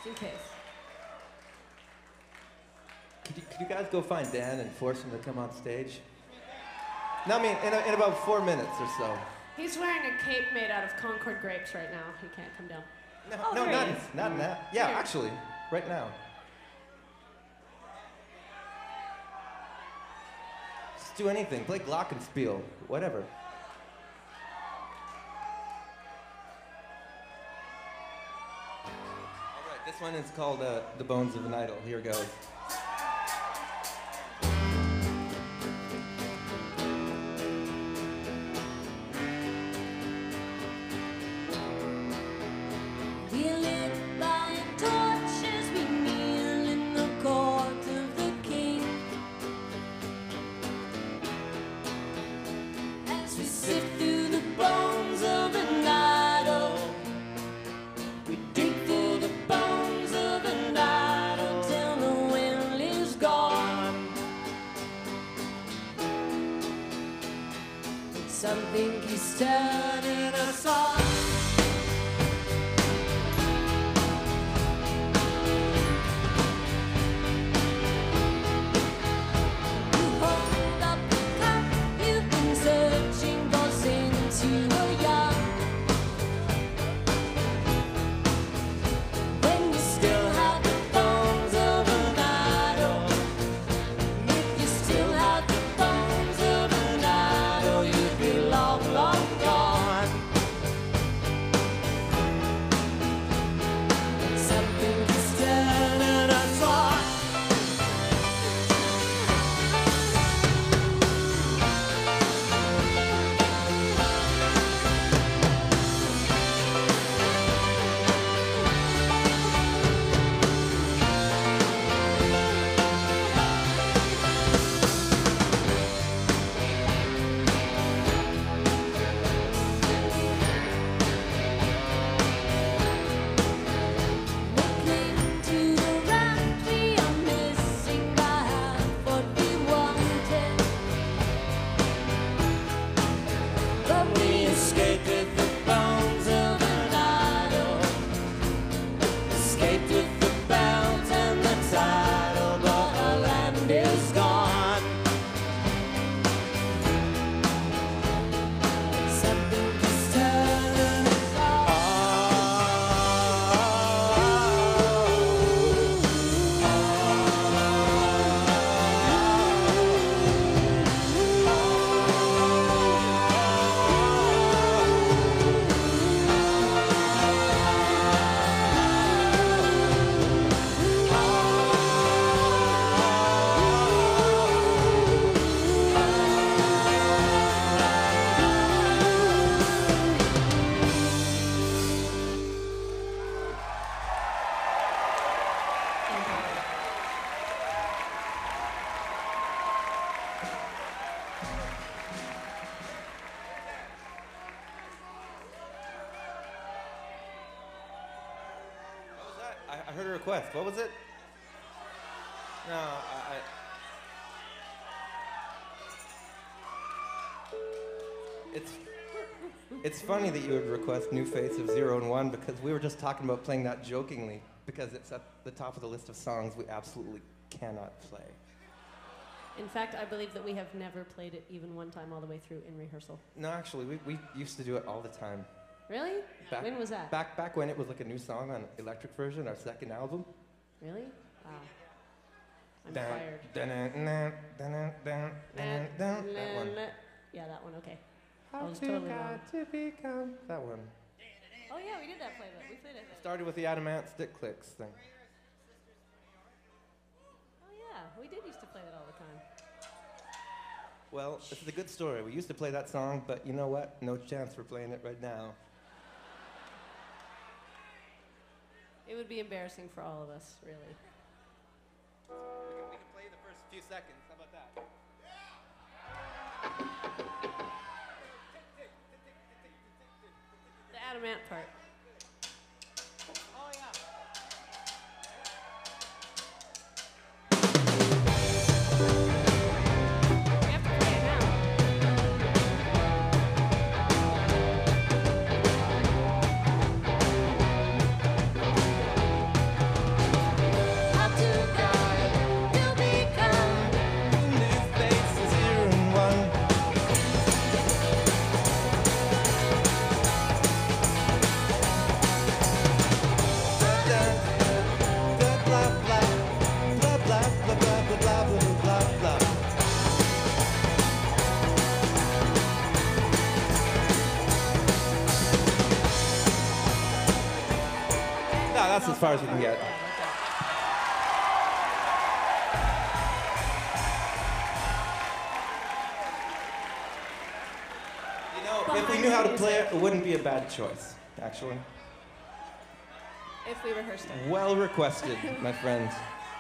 in case. Could you guys go find Dan and force him to come on stage? No, I mean, in about 4 minutes or so. He's wearing a cape made out of Concord grapes right now. He can't come down. No, there he is. not now. Yeah, Here. actually, right now. Just do anything. Play Glockenspiel, whatever. All right, this one is called The Bones of an Idol. Here goes. We lit by torches, we kneel in the court of the king. As we sift through the bones of an idol, we dig through the bones of an idol till the will is gone. Something keeps turning us on. Hold up the cup you've been searching for since you were young. When you still have the bones of an idol, if you still have the bones of an idol, you'd be long, long gone. Something is turning us on. Cling to the raft, we are missing by half what we wanted. But we escaped with the bones of an idol, escaped with the belt and the title, but our land is gone. Something is turning us What was that? I heard a request. What was it? No, It's funny that you would request New Face of 0 and 1 because we were just talking about playing that jokingly because it's at the top of the list of songs we absolutely cannot play. In fact, I believe that we have never played it even one time all the way through in rehearsal. No, actually, we used to do it all the time. Really? When was that? Back when it was like a new song on Electric Version, our second album. Really? Wow. I'm Dun, fired. dun, dun, dun, dun, dun, dun, dun, that one. Yeah, that one, okay. How I was to totally got wrong. to become that one. Oh yeah, we did that play that. We played it. Started with the Adamant Stick Clicks thing. Oh yeah, we did used to play that all the time. Well, this is a good story. We used to play that song, but you know what? No chance we're playing it right now. It would be embarrassing for all of us, really. We can play the first few seconds. How about that? The Adamant part. Oh, yeah. We have to play it now. far as we can get. You know, if we knew how to play it, it wouldn't be a bad choice, actually. If we rehearsed it. Well requested, my friends.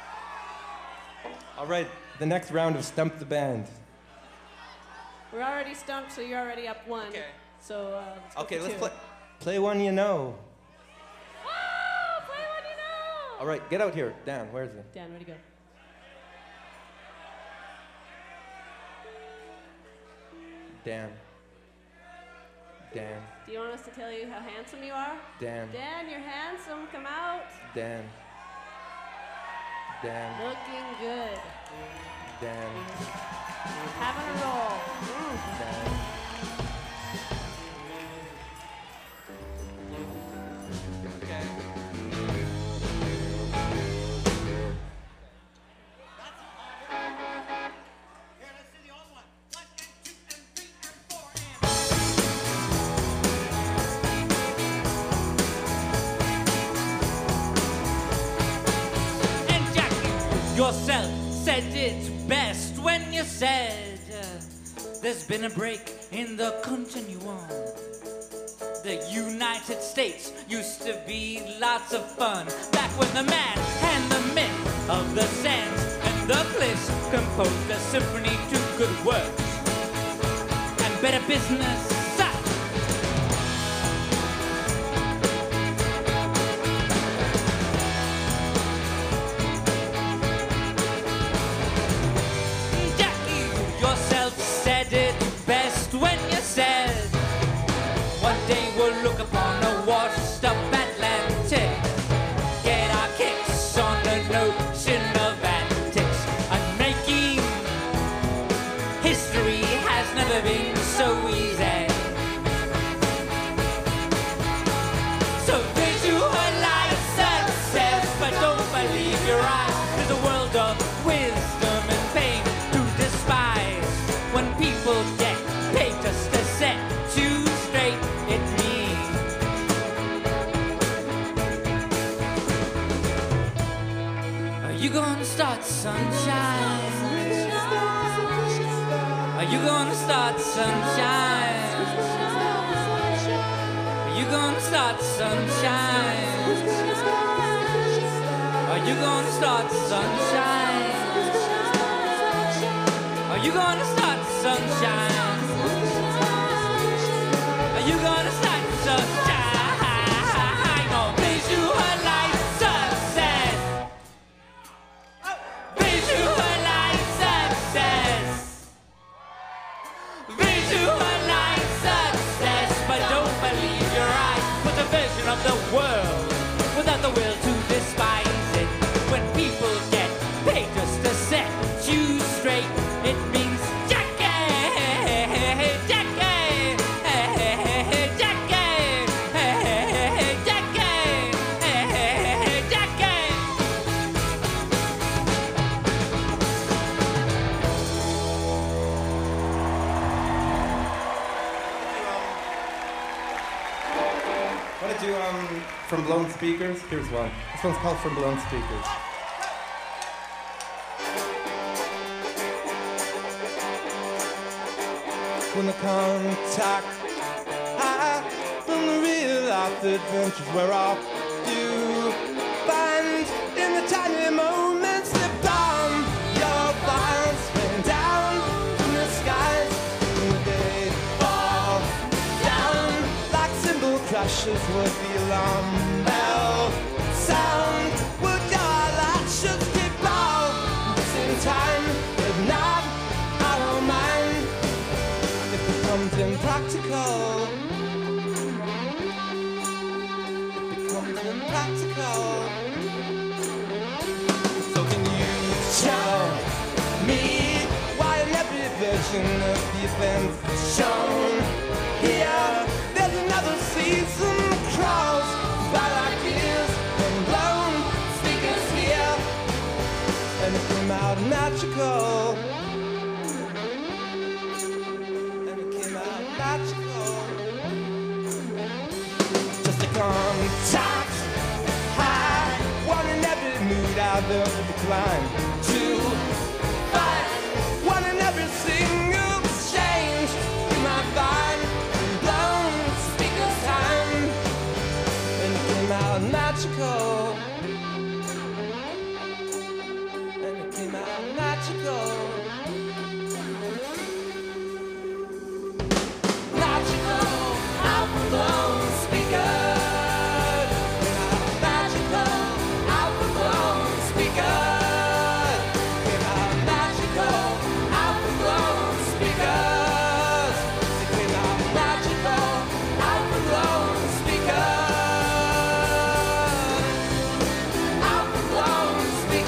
All right, the next round of Stump the Band. We're already stumped, so you're already up 1. Okay. So, Okay, let's 2. play one you know. Whoa, play one you know! All right, get out here. Dan, where's it? Dan, where'd he go? Dan. Dan. Do you want us to tell you how handsome you are? Dan. Dan, you're handsome. Come out. Dan. Dan. Looking good. Dan. Having a roll. Dan. Yourself said it best when you said there's been a break in the continuum. The United States used to be lots of fun back when the man and the myth of the sands and the cliffs composed a symphony to good work and better business. We'll look upon a washed-up Atlantic, get our kicks on an ocean of antics, and making history has never been so easy. So visualize success, but don't believe your eyes. There's a world of wisdom and pain to despise. When people get paid just to set you straight, it means are you gonna start sunshine? Are you gonna start sunshine? Are you gonna start sunshine? Are you gonna start sunshine? Are you gonna start sunshine? Are you gonna start sunshine? Oh, visualize success. Visualize success. Visualize success, but don't believe your eyes. With a vision of the world without the will to despise it. When people get paid just to set you straight, it means From Blown Speakers. Here's one. This one's called From Blown Speakers. When the contact high from the real life adventures we're off to find in the tiny moments that bomb your vines rain down from the skies when the day falls down like cymbal crashes would be alarm bell sound would your light should keep out in time but not our mind. It becomes impractical. It becomes impractical. So can you tell me why in every version of the events shown here there's another season crawls by like years and blown speakers here and it came out magical. Just a contact high line to fight one in every single change. You might find blown speakers time, and it came out magical. And it came out magical. Magical, alpha blown speaker. Magical, alpha blown speaker. Came out magical, alpha blown speakers. It came out magical, alpha blown speakers. Alpha blown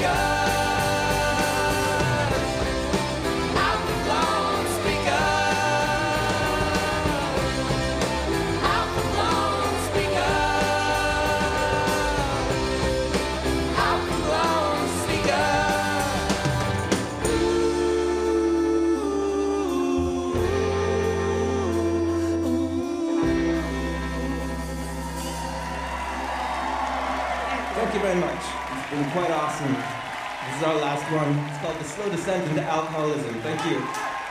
speakers. Alpha blown speakers. Alpha blown speakers. Alpha blown Thank you very much. It's been quite awesome. This is our last one. It's called The Slow Descent into Alcoholism. Thank you.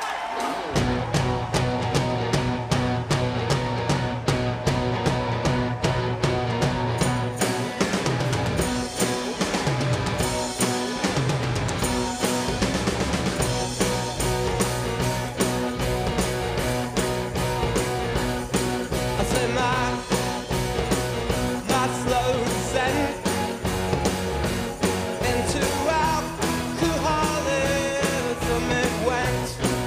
I said my slow descent into alcoholism. It went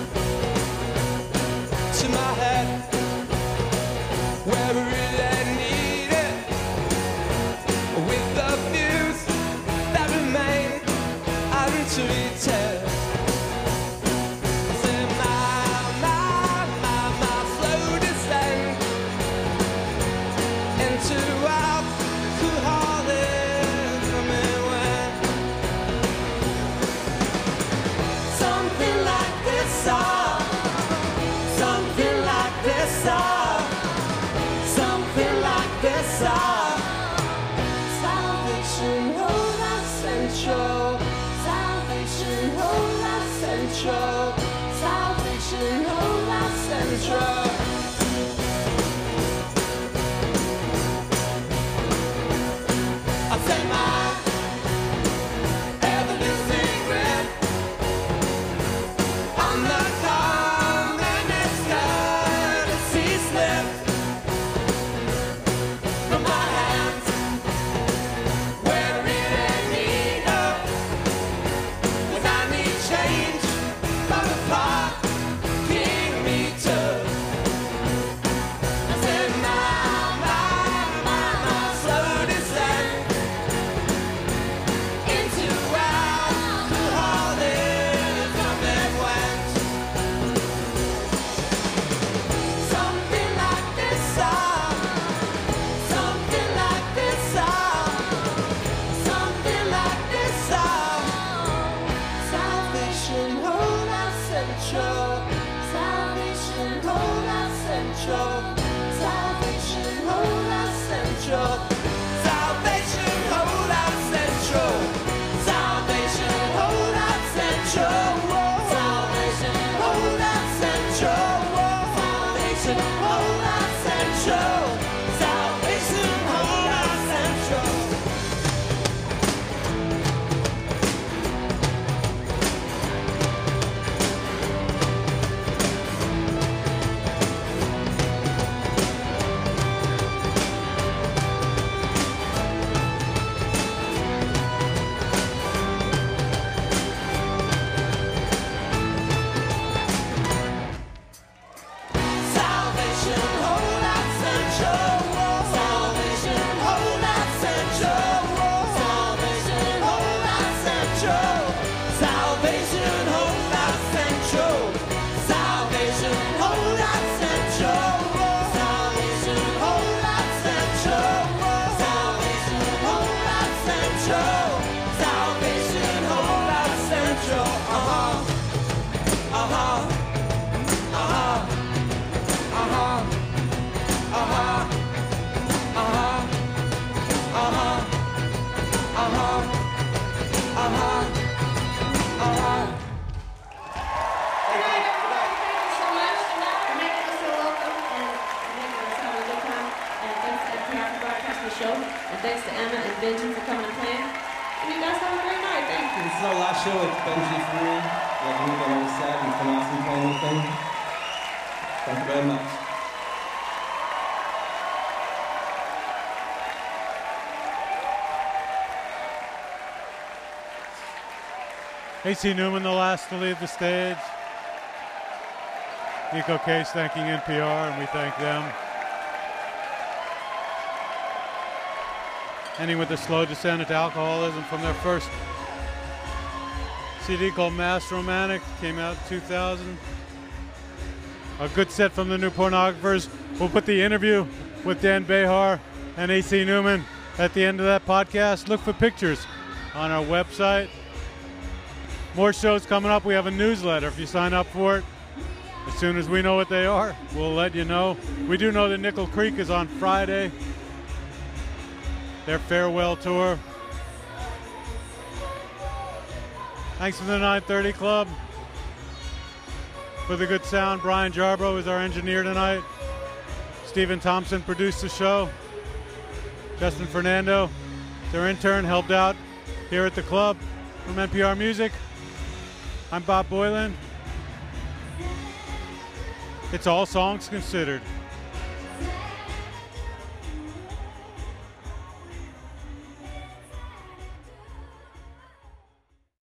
to my head where we really need it, with the views that remain untreated. I said my slow descent into alcoholism. It went something like this song, something like this song, something like this song. Salvation, hold us central. Salvation, hold us central. Salvation, hold us central. I said my heavenly secret on the communist courtesy slip from my hands, where it ain't need up when I need change from the parking meter. I said my slow descent into alcoholism. It went something like this song, something like this song, something like this song. Salvation, hold us central. Salvation, hold us central. Salvation, hold us central. Salvation, hold us central. Salvation, hold us central. Salvation, hold us central. Salvation, hold us central. Salvation, hold us central. Salvation, hold us central. thanks to Emma and Benji for coming and playing. And you guys have a great night. Thank you. This is our last show with Benji Free. Like Ruben always said, it's been awesome playing with him. Thank you very much. AC Newman, the last to leave the stage. Nico Case thanking NPR, and we thank them. Ending with the slow descent into alcoholism from their first CD called Mass Romantic, came out in 2000. A good set from the New Pornographers. We'll put the interview with Dan Behar and AC Newman at the end of that podcast. Look for pictures on our website. More shows coming up. We have a newsletter if you sign up for it. As soon as we know what they are, we'll let you know. We do know that Nickel Creek is on Friday. Their farewell tour. Thanks to the 930 Club for the good sound. Brian Jarbro is our engineer tonight. Stephen Thompson produced the show. Justin Fernando, their intern, helped out here at the club. From NPR Music, I'm Bob Boylan. It's All Songs Considered.